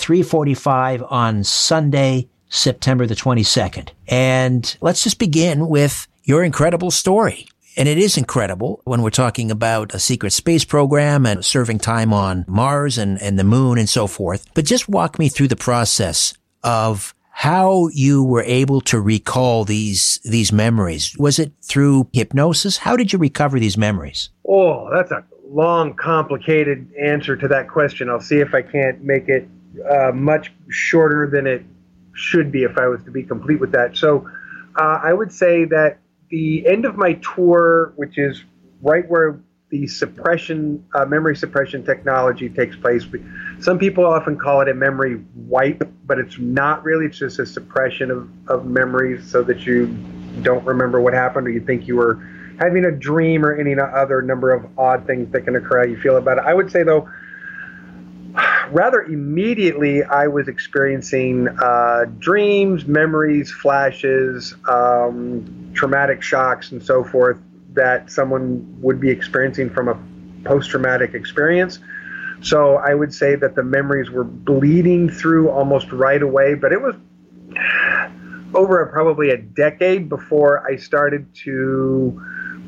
3:45 on Sunday, September the 22nd. And let's just begin with your incredible story. And it is incredible when we're talking about a secret space program and serving time on Mars and the moon and so forth. But just walk me through the process of how you were able to recall these memories. Was it through hypnosis? How did you recover these memories? Oh, that's a long, complicated answer to that question. I'll see if I can't make it much shorter than it should be if I was to be complete with that. So I would say that the end of my tour, which is right where the suppression, memory suppression technology takes place. Some people often call it a memory wipe, but it's not really. It's just a suppression of memories so that you don't remember what happened, or you think you were having a dream, or any other number of odd things that can occur, how you feel about it. I would say, though, rather immediately I was experiencing dreams, memories, flashes, traumatic shocks, and so forth, that someone would be experiencing from a post-traumatic experience. So I would say that the memories were bleeding through almost right away, but it was over probably a decade before I started to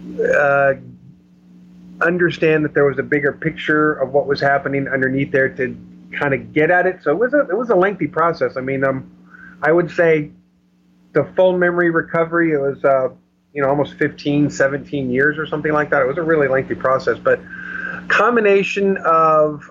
understand that there was a bigger picture of what was happening underneath there to kind of get at it. So it was a lengthy process. I mean, I would say the full memory recovery, it was almost 15, 17 years or something like that. It was a really lengthy process, but combination of,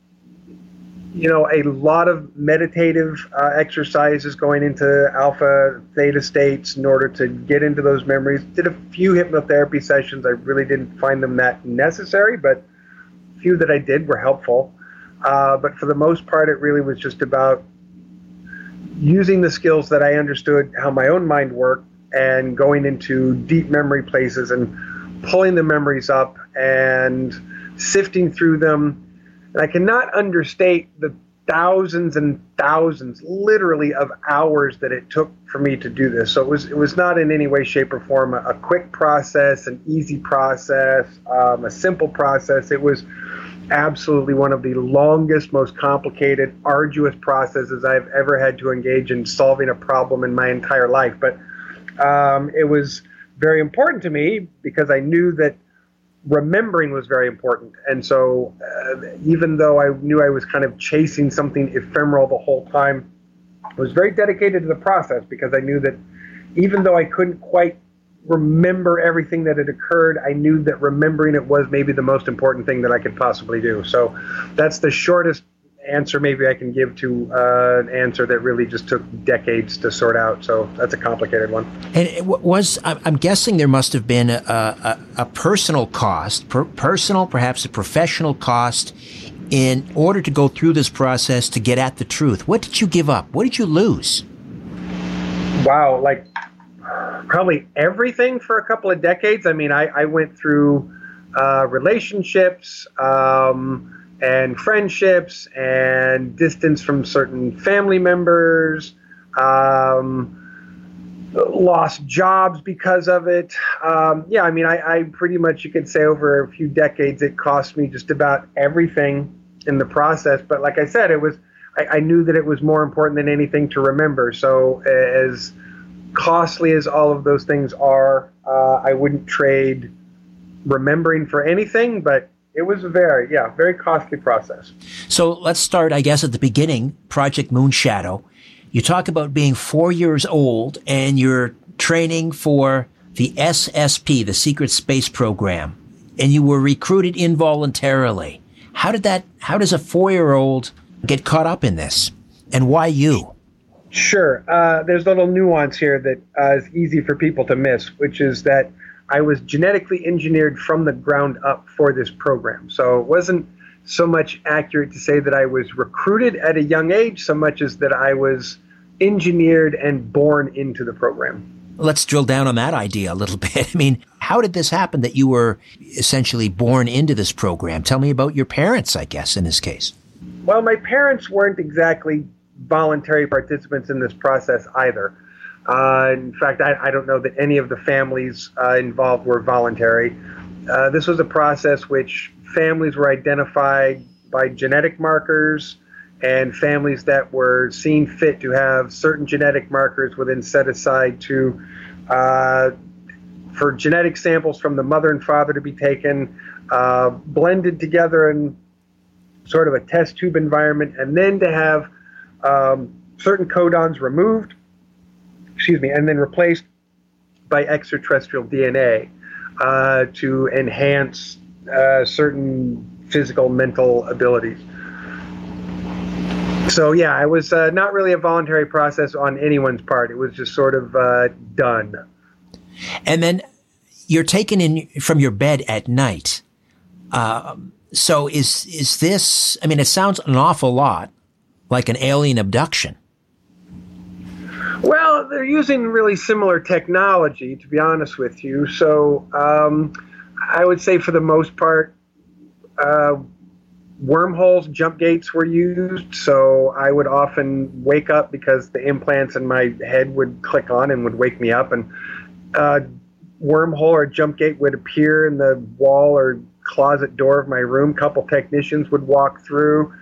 a lot of meditative exercises going into alpha, theta states in order to get into those memories. Did a few hypnotherapy sessions. I really didn't find them that necessary, but a few that I did were helpful. But for the most part, it really was just about using the skills that I understood how my own mind worked, and going into deep memory places and pulling the memories up and sifting through them. And I cannot understate the thousands and thousands, literally, of hours that it took for me to do this. So it was not in any way, shape, or form a quick process, an easy process, a simple process. It was absolutely one of the longest, most complicated, arduous processes I've ever had to engage in solving a problem in my entire life. But it was very important to me because I knew that remembering was very important. And so even though I knew I was kind of chasing something ephemeral the whole time, I was very dedicated to the process, because I knew that even though I couldn't quite remember everything that had occurred, I knew that remembering it was maybe the most important thing that I could possibly do. So that's the shortest answer maybe I can give to an answer that really just took decades to sort out. So that's a complicated one. And I'm guessing there must have been a personal cost, personal, perhaps a professional cost, in order to go through this process to get at the truth. What did you give up? What did you lose? Wow, like probably everything for a couple of decades. I mean, I went through relationships, and friendships, and distance from certain family members, lost jobs because of it. I pretty much, you could say over a few decades, it cost me just about everything in the process. But like I said, I knew that it was more important than anything to remember. So as costly as all of those things are, I wouldn't trade remembering for anything, but it was a very costly process. So let's start, I guess, at the beginning, Project Moonshadow. You talk about being 4 years old and you're training for the SSP, the Secret Space Program, and you were recruited involuntarily. How does a 4-year-old get caught up in this? And why you? Sure. There's a little nuance here that is easy for people to miss, which is that I was genetically engineered from the ground up for this program. So it wasn't so much accurate to say that I was recruited at a young age, so much as that I was engineered and born into the program. Let's drill down on that idea a little bit. I mean, how did this happen that you were essentially born into this program? Tell me about your parents, I guess, in this case. Well, my parents weren't exactly voluntary participants in this process either. In fact, I don't know that any of the families involved were voluntary. This was a process which families were identified by genetic markers, and families that were seen fit to have certain genetic markers were then set aside for genetic samples from the mother and father to be taken, blended together in sort of a test tube environment, and then to have certain codons removed, and then replaced by extraterrestrial DNA to enhance certain physical, mental abilities. So, yeah, it was not really a voluntary process on anyone's part. It was just sort of done. And then you're taken in from your bed at night. So is this, I mean, it sounds an awful lot like an alien abduction. Well, they're using really similar technology, to be honest with you. So I would say for the most part, wormholes, jump gates were used. So I would often wake up because the implants in my head would click on and would wake me up. And wormhole or jump gate would appear in the wall or closet door of my room. A couple technicians would walk through.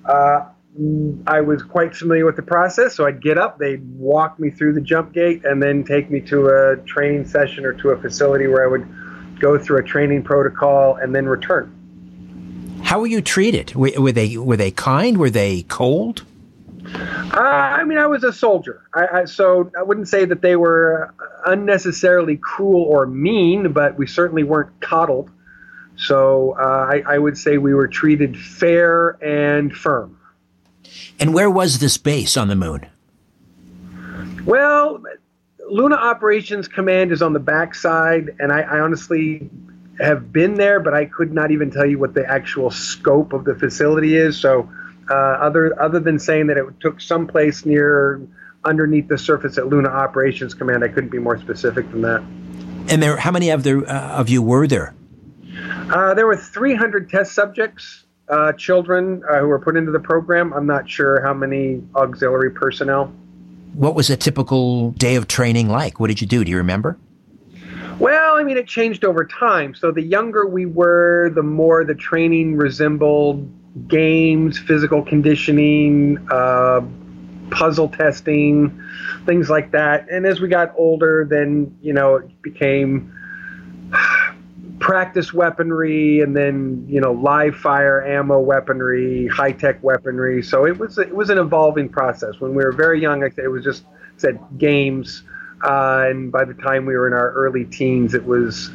I was quite familiar with the process, so I'd get up, they'd walk me through the jump gate, and then take me to a training session or to a facility where I would go through a training protocol and then return. How were you treated? Were they kind? Were they cold? I mean, I was a soldier, so I wouldn't say that they were unnecessarily cruel or mean, but we certainly weren't coddled. So I would say we were treated fair and firm. And where was this base on the moon? Well, Luna Operations Command is on the backside, and I honestly have been there, but I could not even tell you what the actual scope of the facility is. So other than saying that it took someplace near underneath the surface at Luna Operations Command, I couldn't be more specific than that. And how many of you were there? There were 300 test subjects, children who were put into the program. I'm not sure how many auxiliary personnel. What was a typical day of training like? What did you do? Do you remember? Well, I mean, it changed over time. So the younger we were, the more the training resembled games, physical conditioning, puzzle testing, things like that. And as we got older, then, it became practice weaponry, and then live fire ammo weaponry, high tech weaponry. So it was an evolving process. When we were very young, it was just games, and by the time we were in our early teens, it was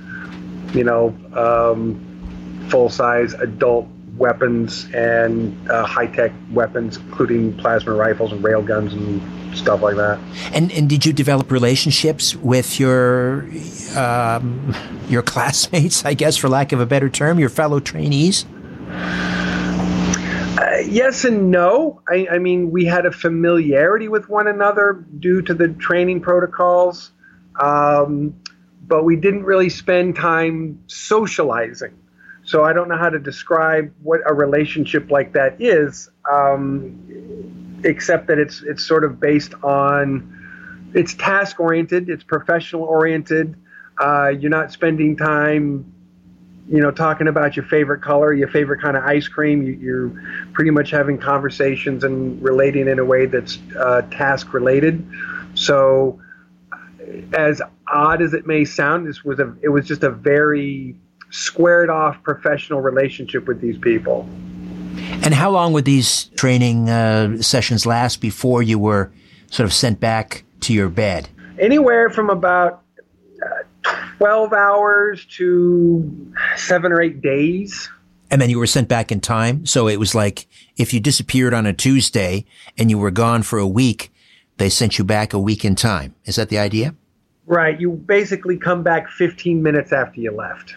full size adult weapons and high tech weapons, including plasma rifles and rail guns and stuff like that. And did you develop relationships with your classmates, I guess, for lack of a better term, your fellow trainees? Yes and no. I mean, we had a familiarity with one another due to the training protocols, but we didn't really spend time socializing. So I don't know how to describe what a relationship like that is, except that it's sort of based on, it's task-oriented, it's professional-oriented. You're not spending time, talking about your favorite color, your favorite kind of ice cream. You're pretty much having conversations and relating in a way that's task-related. So as odd as it may sound, it was just a very squared off professional relationship with these people. And how long would these training sessions last before you were sort of sent back to your bed? Anywhere from about 12 hours to 7 or 8 days. And then you were sent back in time? So it was like if you disappeared on a Tuesday and you were gone for a week, they sent you back a week in time. Is that the idea? Right. You basically come back 15 minutes after you left.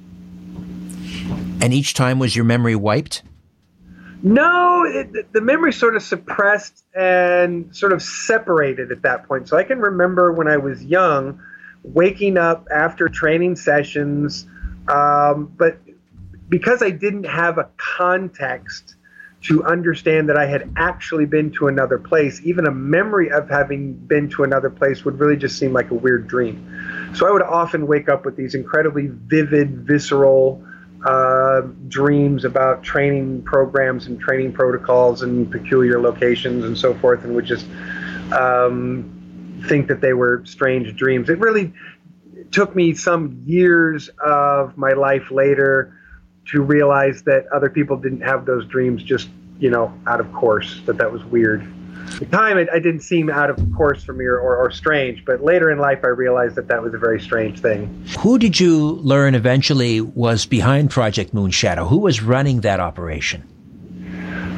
And each time was your memory wiped? No, the memory sort of suppressed and sort of separated at that point. So I can remember when I was young, waking up after training sessions, but because I didn't have a context to understand that I had actually been to another place, even a memory of having been to another place would really just seem like a weird dream. So I would often wake up with these incredibly vivid, visceral dreams about training programs and training protocols and peculiar locations and so forth, and would just think that they were strange dreams. It really took me some years of my life later to realize that other people didn't have those dreams just, out of course, that was weird. At the time, it didn't seem out of course for me or strange, but later in life, I realized that was a very strange thing. Who did you learn eventually was behind Project Moonshadow? Who was running that operation?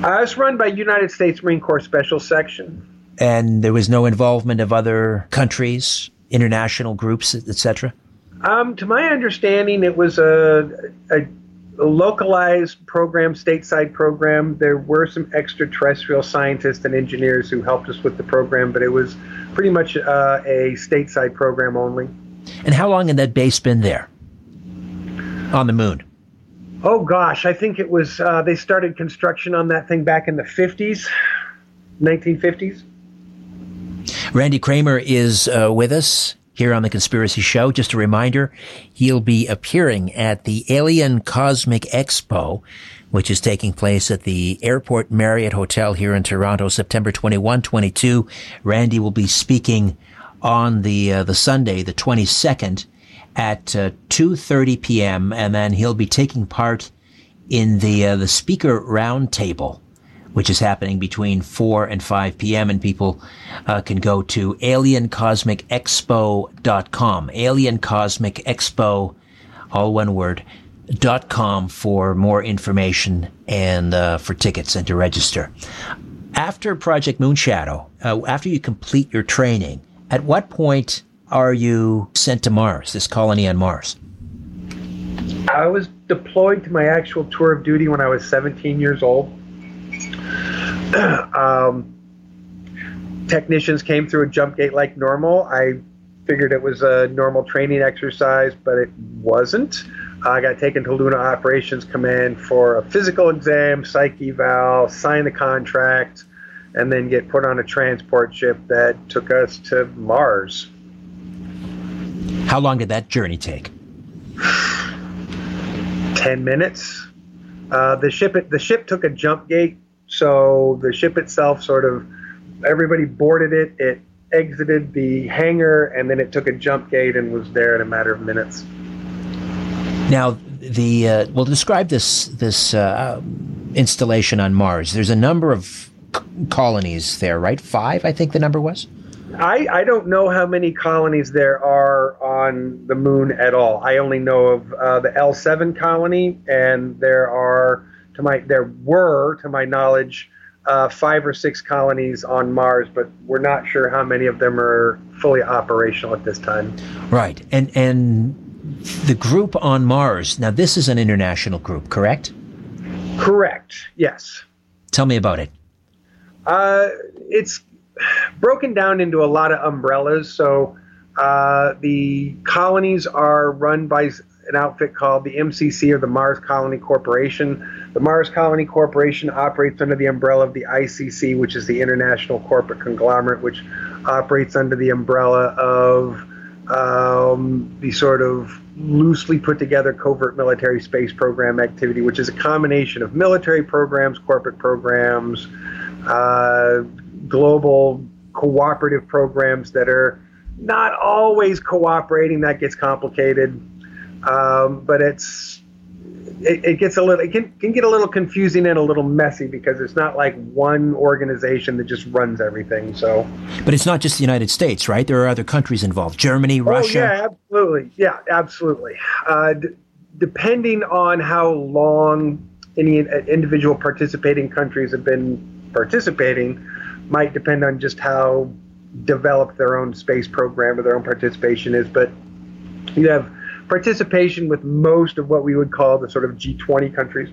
It's run by United States Marine Corps Special Section. And there was no involvement of other countries, international groups, etc.? To my understanding, it was a localized program, stateside program. There were some extraterrestrial scientists and engineers who helped us with the program, but it was pretty much a stateside program only. And how long had that base been there on the moon? Oh, gosh, I think it was, they started construction on that thing back in the 50s, 1950s. Randy Cramer is with us here on The Conspiracy Show. Just a reminder, he'll be appearing at the Alien Cosmic Expo, which is taking place at the Airport Marriott Hotel here in Toronto, September 21, 22. Randy will be speaking on the Sunday, the 22nd, at 2:30 p.m., and then he'll be taking part in the speaker roundtable, which is happening between 4 and 5 p.m., and people can go to aliencosmicexpo.com, aliencosmicexpo, all one word, .com for more information and for tickets and to register. After Project Moonshadow, after you complete your training, at what point are you sent to Mars, this colony on Mars? I was deployed to my actual tour of duty when I was 17 years old. Technicians came through a jump gate like normal. I figured it was a normal training exercise, but it wasn't. I got taken to Luna Operations Command for a physical exam, psych eval, sign the contract, and then get put on a transport ship that took us to Mars. How long did that journey take? 10 minutes. The ship took a jump gate, so the ship itself sort of, everybody boarded it, it exited the hangar, and then it took a jump gate and was there in a matter of minutes. Now, we'll describe this installation on Mars. There's a number of colonies there, right? 5, I think the number was? I don't know how many colonies there are on the moon at all. I only know of the L7 colony, and there were, to my knowledge, 5 or 6 colonies on Mars, but we're not sure how many of them are fully operational at this time. Right, and the group on Mars, now this is an international group, correct? Correct, yes. Tell me about it. It's broken down into a lot of umbrellas. So the colonies are run by an outfit called the MCC, or the Mars Colony Corporation. The Mars Colony Corporation operates under the umbrella of the ICC, which is the International Corporate Conglomerate, which operates under the umbrella of the sort of loosely put together covert military space program activity, which is a combination of military programs, corporate programs, global cooperative programs that are not always cooperating. That gets complicated, but it gets it can get a little confusing and a little messy, because it's not like one organization that just runs everything. So, but it's not just the United States, right? There are other countries involved: Germany, Russia. Yeah, absolutely. Yeah, absolutely. Depending on how long any individual participating countries have been participating, might depend on just how developed their own space program or their own participation is. But you have participation with most of what we would call the sort of G20 countries.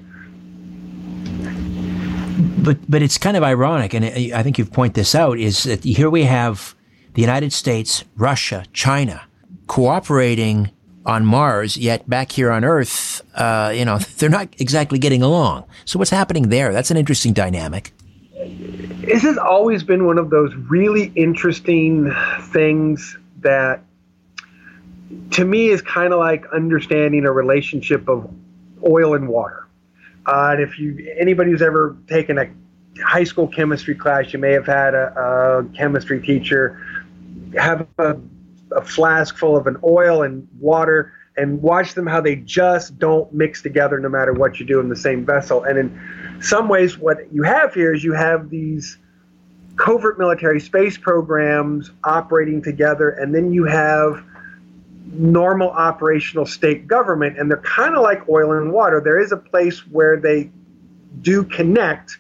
But it's kind of ironic, and I think you've pointed this out, is that here we have the United States, Russia, China cooperating on Mars, yet back here on Earth, they're not exactly getting along. So what's happening there? That's an interesting dynamic. This has always been one of those really interesting things that, to me, is kind of like understanding a relationship of oil and water. And if anybody who's ever taken a high school chemistry class, you may have had a chemistry teacher have a flask full of an oil and water and watch them how they just don't mix together no matter what you do in the same vessel. And in some ways, what you have here is you have these covert military space programs operating together, and then you have normal operational state government, and they're kind of like oil and water. There is a place where they do connect,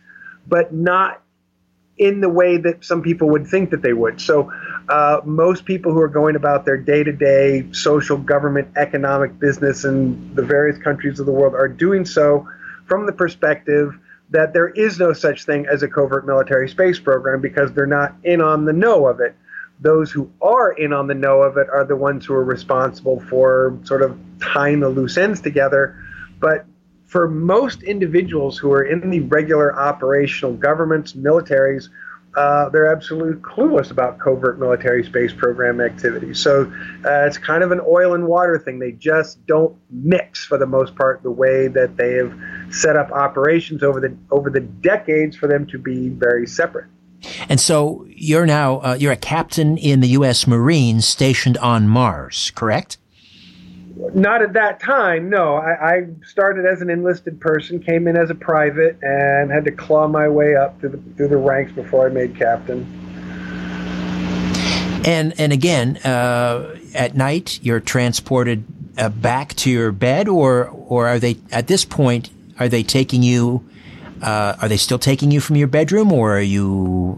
but not in the way that some people would think that they would. So most people who are going about their day-to-day social, government, economic business in the various countries of the world are doing so from the perspective that there is no such thing as a covert military space program because they're not in on the know of it. Those who are in on the know of it are the ones who are responsible for sort of tying the loose ends together. But for most individuals who are in the regular operational governments, militaries, they're absolutely clueless about covert military space program activities. So it's kind of an oil and water thing. They just don't mix for the most part the way that they have set up operations over the decades for them to be very separate. And so you're now you're a captain in the U.S. Marines stationed on Mars, correct? Not at that time, no. I started as an enlisted person, came in as a private, and had to claw my way up through the ranks before I made captain. And again, at night you're transported back to your bed, or are they at this point? Are they taking you? Are they still taking you from your bedroom, or are you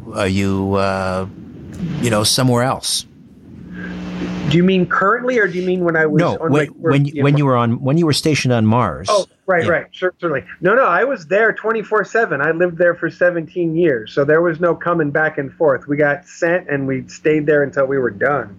somewhere else? Do you mean currently, or do you mean when I was? No, when you were stationed on Mars. Oh, right, yeah. right, certainly. No, I was there 24/7. I lived there for 17 years, so there was no coming back and forth. We got sent, and we stayed there until we were done.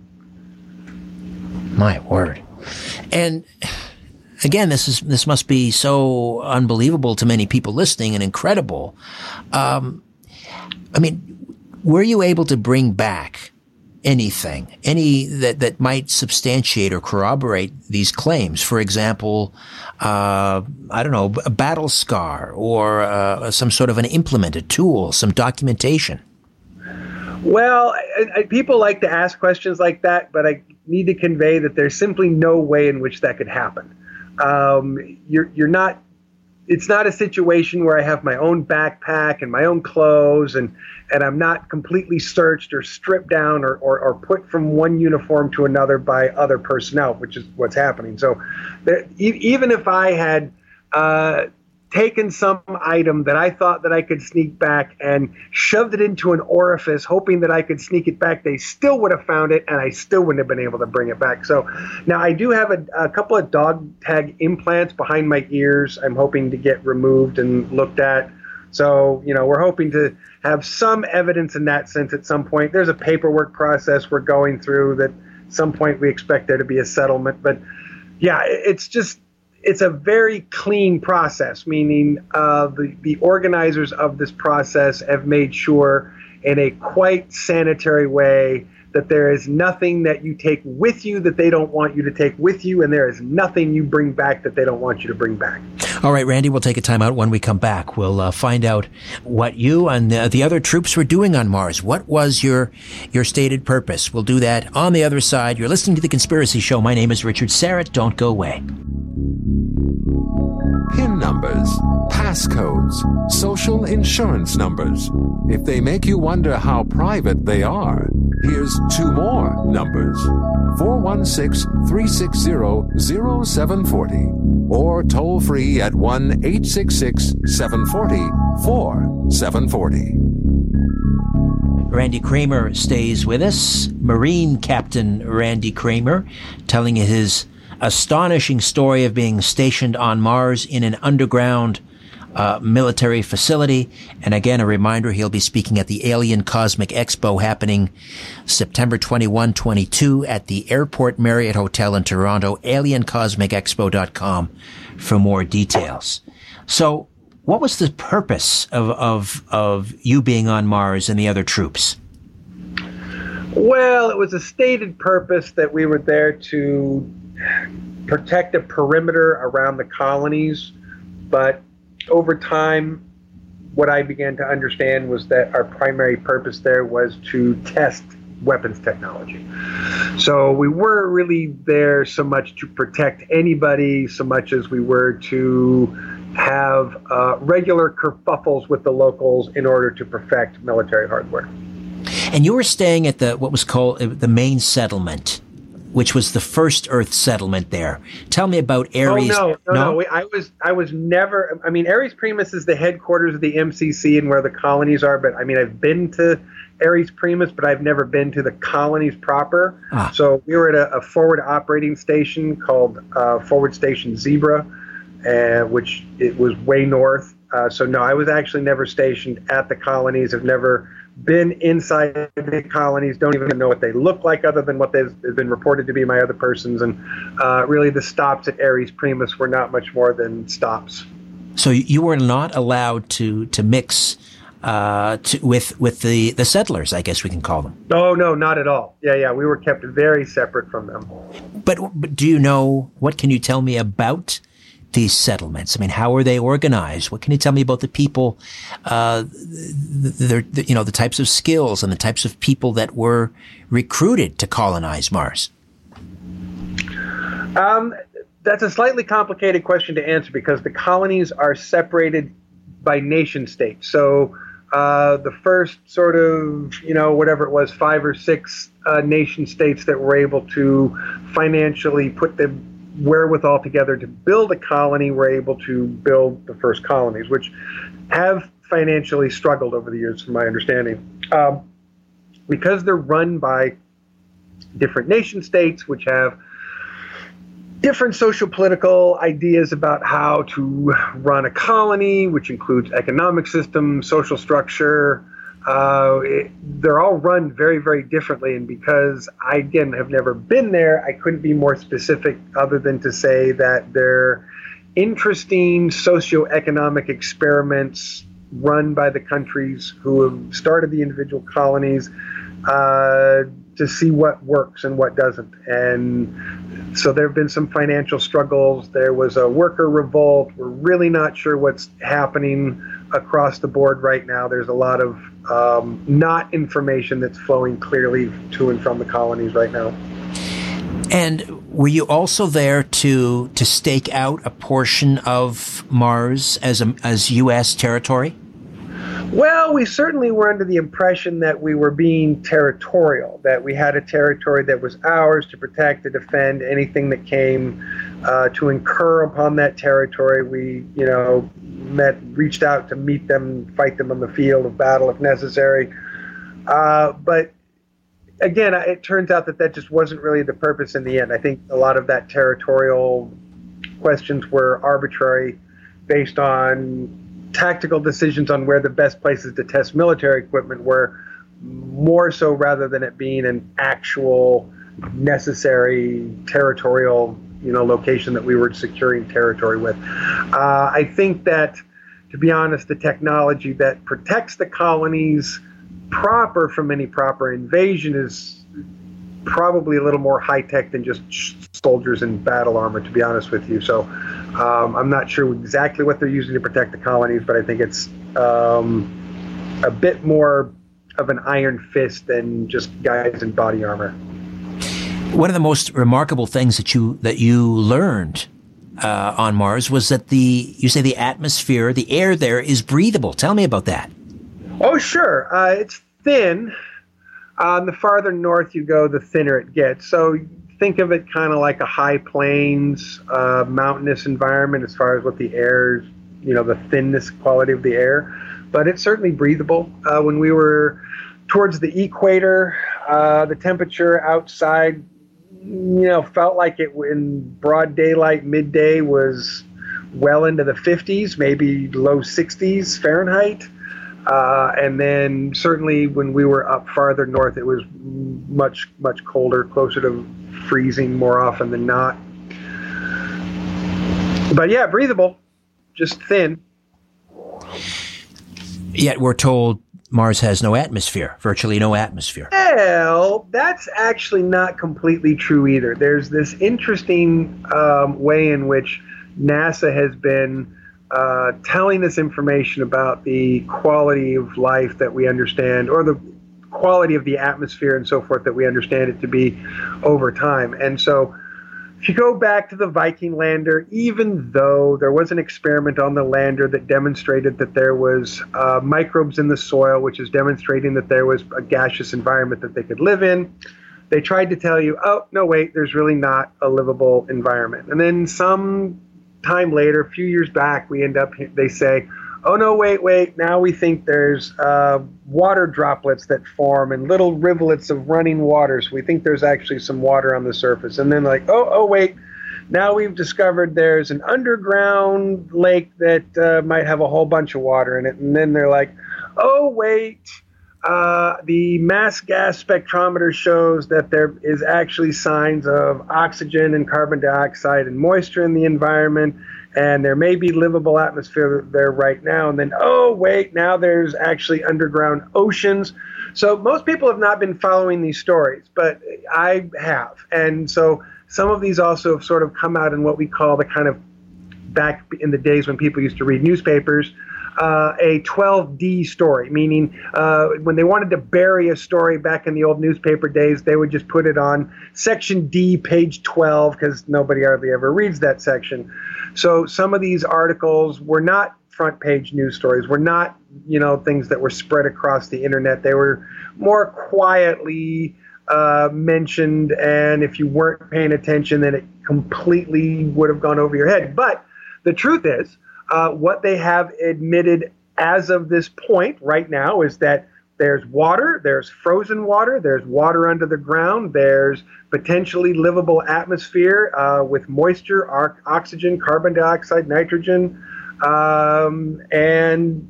My word! And again, this must be so unbelievable to many people listening and incredible. I mean, were you able to bring back anything, that might substantiate or corroborate these claims? For example, I don't know, a battle scar or some sort of an implement, a tool, some documentation. Well, people like to ask questions like that, but I need to convey that there's simply no way in which that could happen. You're not. It's not a situation where I have my own backpack and my own clothes and I'm not completely searched or stripped down or put from one uniform to another by other personnel, which is what's happening. So even if I had taken some item that I thought that I could sneak back and shoved it into an orifice, hoping that I could sneak it back, they still would have found it, and I still wouldn't have been able to bring it back. So now I do have a couple of dog tag implants behind my ears I'm hoping to get removed and looked at. So, we're hoping to have some evidence in that sense at some point. There's a paperwork process we're going through that at some point we expect there to be a settlement. But yeah, it's a very clean process, meaning the organizers of this process have made sure in a quite sanitary way that there is nothing that you take with you that they don't want you to take with you, and there is nothing you bring back that they don't want you to bring back. All right, Randy, we'll take a time out. When we come back, we'll find out what you and the other troops were doing on Mars. What was your stated purpose? We'll do that on the other side. You're listening to The Conspiracy Show. My name is Richard Syrett. Don't go away. PIN numbers, passcodes, social insurance numbers. If they make you wonder how private they are, here's two more numbers. 416-360-0740 or toll free at 1-866-740-4740. Randy Kramer stays with us. Marine Captain Randy Kramer telling his astonishing story of being stationed on Mars in an underground military facility. And again, a reminder, he'll be speaking at the Alien Cosmic Expo happening September 21-22 at the Airport Marriott Hotel in Toronto, aliencosmicexpo.com for more details. So what was the purpose of you being on Mars and the other troops? Well, it was a stated purpose that we were there to protect a perimeter around the colonies, but over time, what I began to understand was that our primary purpose there was to test weapons technology. So we weren't really there so much to protect anybody so much as we were to have regular kerfuffles with the locals in order to perfect military hardware. And you were staying at what was called the main settlement. which was the first Earth settlement there. Tell me about Ares. Oh, no. I was never. I mean, Ares Primus is the headquarters of the MCC and where the colonies are. But I mean, I've been to Ares Primus, but I've never been to the colonies proper. So we were at a forward operating station called Forward Station Zebra, which it was way north. So no, I was actually never stationed at the colonies. I've never been inside the colonies, don't even know what they look like other than what they've been reported to be by other persons. And really the stops at Ares Primus were not much more than stops. So you were not allowed to mix with the settlers, I guess we can call them. No, not at all. Yeah, we were kept very separate from them. But do you know, what can you tell me about these settlements? I mean, how are they organized? What can you tell me about the people, the types of skills and the types of people that were recruited to colonize Mars? That's a slightly complicated question to answer because the colonies are separated by nation states. So the first sort of, whatever it was, 5 or 6 nation states that were able to financially put the wherewithal together to build a colony were able to build the first colonies, which have financially struggled over the years, from my understanding. Because they're run by different nation states, which have different social political ideas about how to run a colony, which includes economic system, social structure. They're all run very, very differently. And because I, again, have never been there, I couldn't be more specific other than to say that they're interesting socioeconomic experiments run by the countries who have started the individual colonies to see what works and what doesn't. And so there have been some financial struggles. There was a worker revolt. We're really not sure what's happening across the board right now. There's a lot of not information that's flowing clearly to and from the colonies right now. And were you also there to stake out a portion of Mars as U.S. territory? Well, we certainly were under the impression that we were being territorial, that we had a territory that was ours to protect, to defend anything that came to incur upon that territory. We, reached out to meet them, fight them on the field of battle if necessary. But again, it turns out that just wasn't really the purpose in the end. I think a lot of that territorial questions were arbitrary based on tactical decisions on where the best places to test military equipment were, more so rather than it being an actual necessary territorial, location that we were securing territory with. I think that, to be honest, the technology that protects the colonies proper from any proper invasion is probably a little more high-tech than just soldiers in battle armor, to be honest with you. So I'm not sure exactly what they're using to protect the colonies, but I think it's a bit more of an iron fist than just guys in body armor. One of the most remarkable things that you learned on Mars was that you say the atmosphere, the air there is breathable. Tell me about that. Oh, sure. It's thin. The farther north you go, the thinner it gets. So think of it kind of like a high plains, mountainous environment as far as what the air, the thinness quality of the air. But it's certainly breathable. When we were towards the equator, the temperature outside, felt like it in broad daylight, midday, was well into the 50s, maybe low 60s Fahrenheit. And then certainly when we were up farther north, it was much, much colder, closer to freezing more often than not. But yeah, breathable, just thin. Yet we're told Mars has no atmosphere, virtually no atmosphere. Well, that's actually not completely true either. There's this interesting way in which NASA has been telling us information about the quality of life that we understand, or the quality of the atmosphere and so forth that we understand it to be over time. And so if you go back to the Viking lander, even though there was an experiment on the lander that demonstrated that there was microbes in the soil, which is demonstrating that there was a gaseous environment that they could live in, they tried to tell you, oh, no, wait, there's really not a livable environment. And then some time later, a few years back, they say, oh, no, wait, now we think there's water droplets that form and little rivulets of running water. So we think there's actually some water on the surface. And then like, oh, wait, now we've discovered there's an underground lake that might have a whole bunch of water in it. And then they're like, oh, wait, the mass gas spectrometer shows that there is actually signs of oxygen and carbon dioxide and moisture in the environment. And there may be livable atmosphere there right now. And then, oh, wait, now there's actually underground oceans. So most people have not been following these stories, but I have. And so some of these also have sort of come out in what we call the kind of, back in the days when people used to read newspapers, a 12D story, meaning when they wanted to bury a story back in the old newspaper days, they would just put it on section D, page 12, because nobody hardly ever reads that section. So some of these articles were not front page news stories, were not, things that were spread across the internet. They were more quietly mentioned, and if you weren't paying attention, then it completely would have gone over your head. But the truth is, what they have admitted as of this point right now is that there's water, there's frozen water, there's water under the ground, there's potentially livable atmosphere with moisture, oxygen, carbon dioxide, nitrogen, and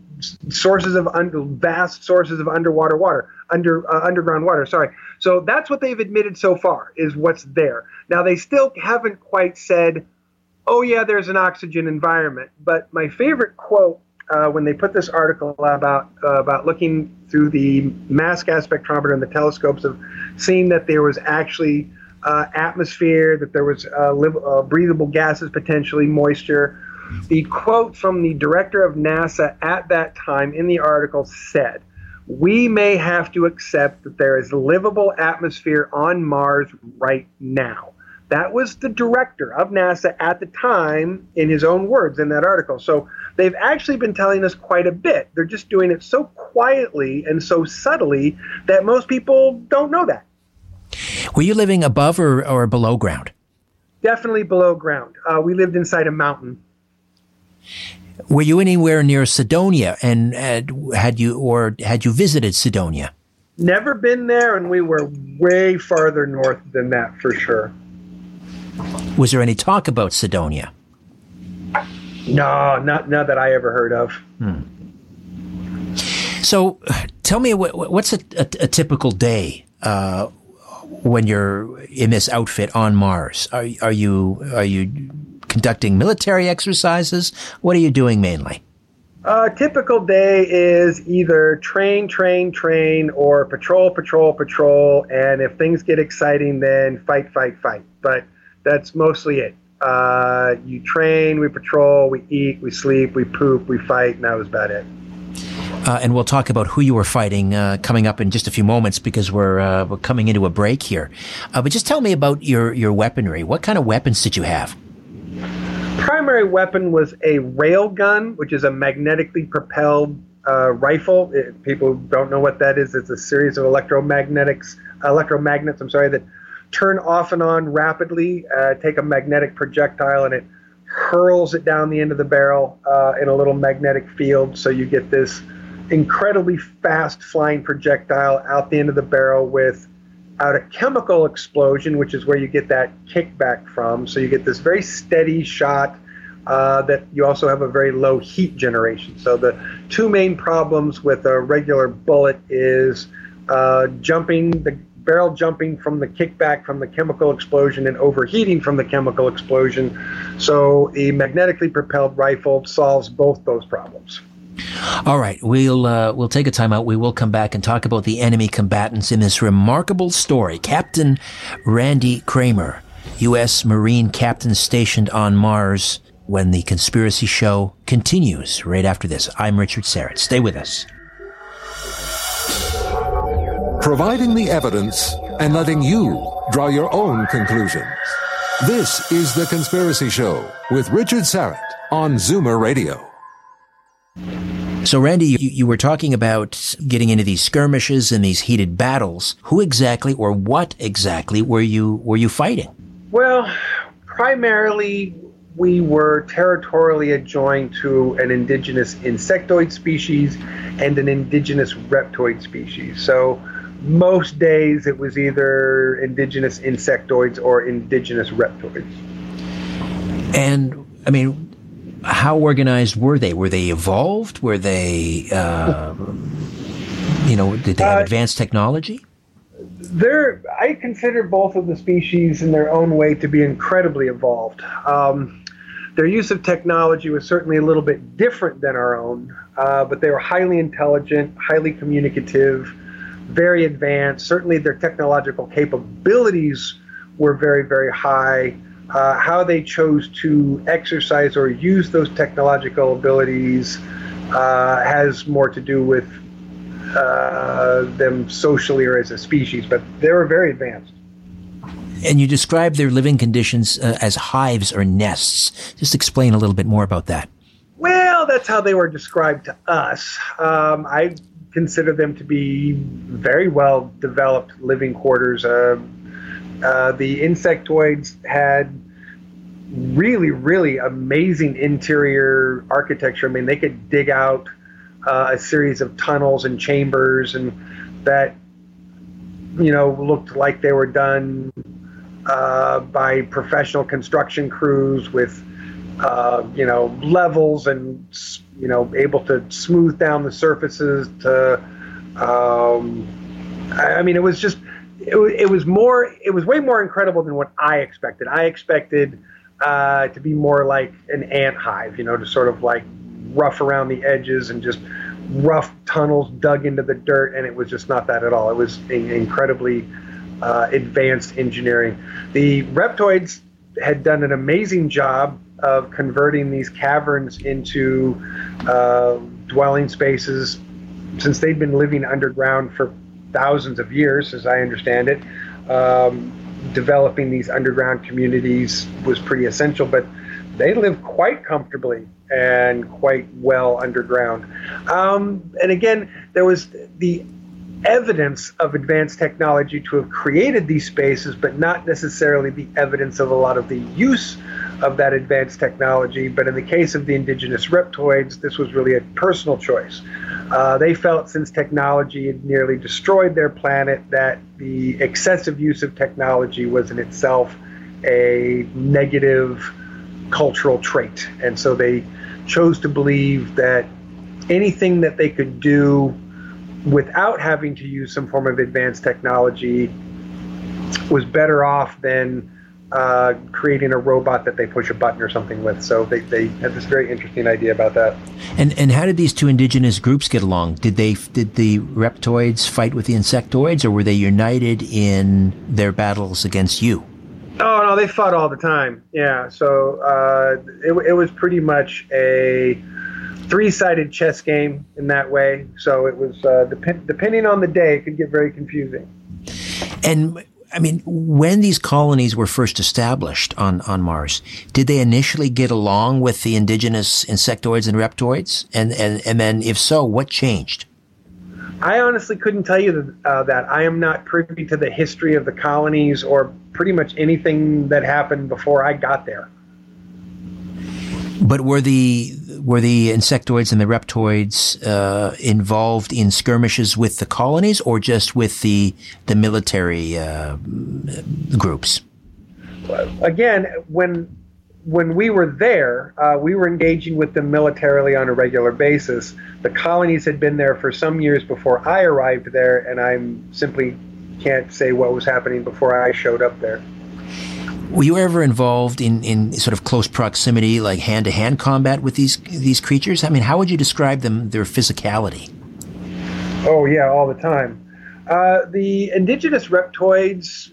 vast sources of underground water. So that's what they've admitted so far, is what's there. Now, they still haven't quite said, oh, yeah, there's an oxygen environment. But my favorite quote when they put this article about looking through the mass gas spectrometer and the telescopes of seeing that there was actually atmosphere, that there was breathable gases, potentially moisture. The quote from the director of NASA at that time in the article said, "We may have to accept that there is livable atmosphere on Mars right now." That was the director of NASA at the time, in his own words, in that article. So they've actually been telling us quite a bit. They're just doing it so quietly and so subtly that most people don't know that. Were you living above or below ground? Definitely below ground. We lived inside a mountain. Were you anywhere near Cydonia, and had you visited Cydonia? Never been there, and we were way farther north than that for sure. Was there any talk about Cydonia? No, not that I ever heard of. So, tell me, what's a typical day when you're in this outfit on Mars? Are you conducting military exercises? What are you doing mainly? A typical day is either train, or patrol, and if things get exciting, then fight. But that's mostly it. You train, we patrol, we eat, we sleep, we poop, we fight, and that was about it. And we'll talk about who you were fighting coming up in just a few moments, because we're coming into a break here. But just tell me about your weaponry. What kind of weapons did you have? Primary weapon was a rail gun, which is a magnetically propelled rifle. People don't know what that is. It's a series of electromagnets, that turn off and on rapidly, take a magnetic projectile, and it hurls it down the end of the barrel in a little magnetic field. So you get this incredibly fast flying projectile out the end of the barrel without a chemical explosion, which is where you get that kickback from. So you get this very steady shot that you also have a very low heat generation. So the two main problems with a regular bullet is barrel jumping from the kickback from the chemical explosion and overheating from the chemical explosion. So the magnetically propelled rifle solves both those problems. All right, we'll take a time out. We will come back and talk about the enemy combatants in this remarkable story. Captain Randy Cramer, U.S. Marine captain stationed on Mars, when the Conspiracy Show continues right after this. I'm Richard Syrett. Stay with us. Providing the evidence and letting you draw your own conclusions. This is The Conspiracy Show with Richard Syrett on Zoomer Radio. So So, Randy, you were talking about getting into these skirmishes and these heated battles. Who exactly or what exactly were you fighting? Well, primarily we were territorially adjoined to an indigenous insectoid species and an indigenous reptoid species. So most days it was either indigenous insectoids or indigenous reptoids. And, I mean, how organized were they? Were they evolved? Were they, did they have advanced technology? I consider both of the species in their own way to be incredibly evolved. Their use of technology was certainly a little bit different than our own, but they were highly intelligent, highly communicative, very advanced. Certainly their technological capabilities were very, very high. How they chose to exercise or use those technological abilities has more to do with them socially or as a species, but they were very advanced. And you described their living conditions as hives or nests. Just explain a little bit more about that. Well, that's how they were described to us. I consider them to be very well developed living quarters. The insectoids had really, really amazing interior architecture. I mean, they could dig out a series of tunnels and chambers, and that, looked like they were done by professional construction crews with, levels and, able to smooth down the surfaces to, it was just, it was way more incredible than what I expected. I expected to be more like an ant hive, to sort of like rough around the edges and just rough tunnels dug into the dirt, and it was just not that at all. It was incredibly advanced engineering. The reptoids had done an amazing job of converting these caverns into dwelling spaces since they'd been living underground for thousands of years, as I understand it. Developing these underground communities was pretty essential, but they lived quite comfortably and quite well underground. And again, there was the evidence of advanced technology to have created these spaces, but not necessarily the evidence of a lot of the use of that advanced technology. But in the case of the indigenous reptoids, this was really a personal choice. They felt, since technology had nearly destroyed their planet, that the excessive use of technology was in itself a negative cultural trait. And so they chose to believe that anything that they could do without having to use some form of advanced technology was better off than creating a robot that they push a button or something with. So they had this very interesting idea about that. And how did these two indigenous groups get along? Did the reptoids fight with the insectoids, or were they united in their battles against you? Oh, no, they fought all the time. Yeah, so it was pretty much a three-sided chess game in that way. So it was, depending on the day, it could get very confusing. And I mean, when these colonies were first established on Mars, did they initially get along with the indigenous insectoids and reptoids? And then, if so, what changed? I honestly couldn't tell you that. I am not privy to the history of the colonies or pretty much anything that happened before I got there. But were the insectoids and the reptoids involved in skirmishes with the colonies, or just with the military groups? Again, when we were there, we were engaging with them militarily on a regular basis. The colonies had been there for some years before I arrived there, and I simply can't say what was happening before I showed up there. Were you ever involved in sort of close proximity, like hand-to-hand combat with these creatures? I mean, how would you describe their physicality? Oh, yeah, all the time. The indigenous reptoids,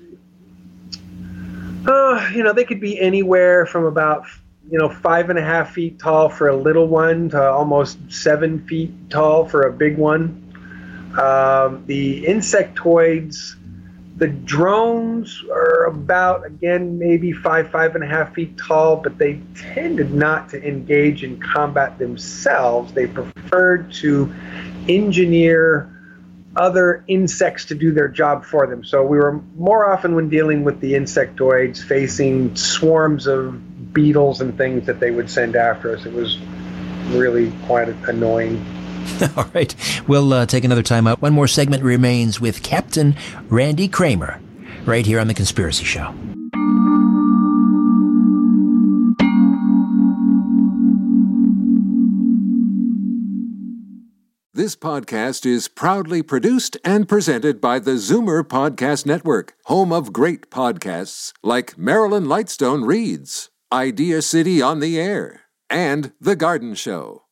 they could be anywhere from about 5.5 feet tall for a little one to almost 7 feet tall for a big one. The insectoids, The drones are about, again, maybe 5.5 feet tall, but they tended not to engage in combat themselves. They preferred to engineer other insects to do their job for them. So we were more often, when dealing with the insectoids, facing swarms of beetles and things that they would send after us. It was really quite annoying. All right. We'll take another time out. One more segment remains with Captain Randy Kramer right here on The Conspiracy Show. This podcast is proudly produced and presented by the Zoomer Podcast Network, home of great podcasts like Marilyn Lightstone Reads, Idea City on the Air, and The Garden Show.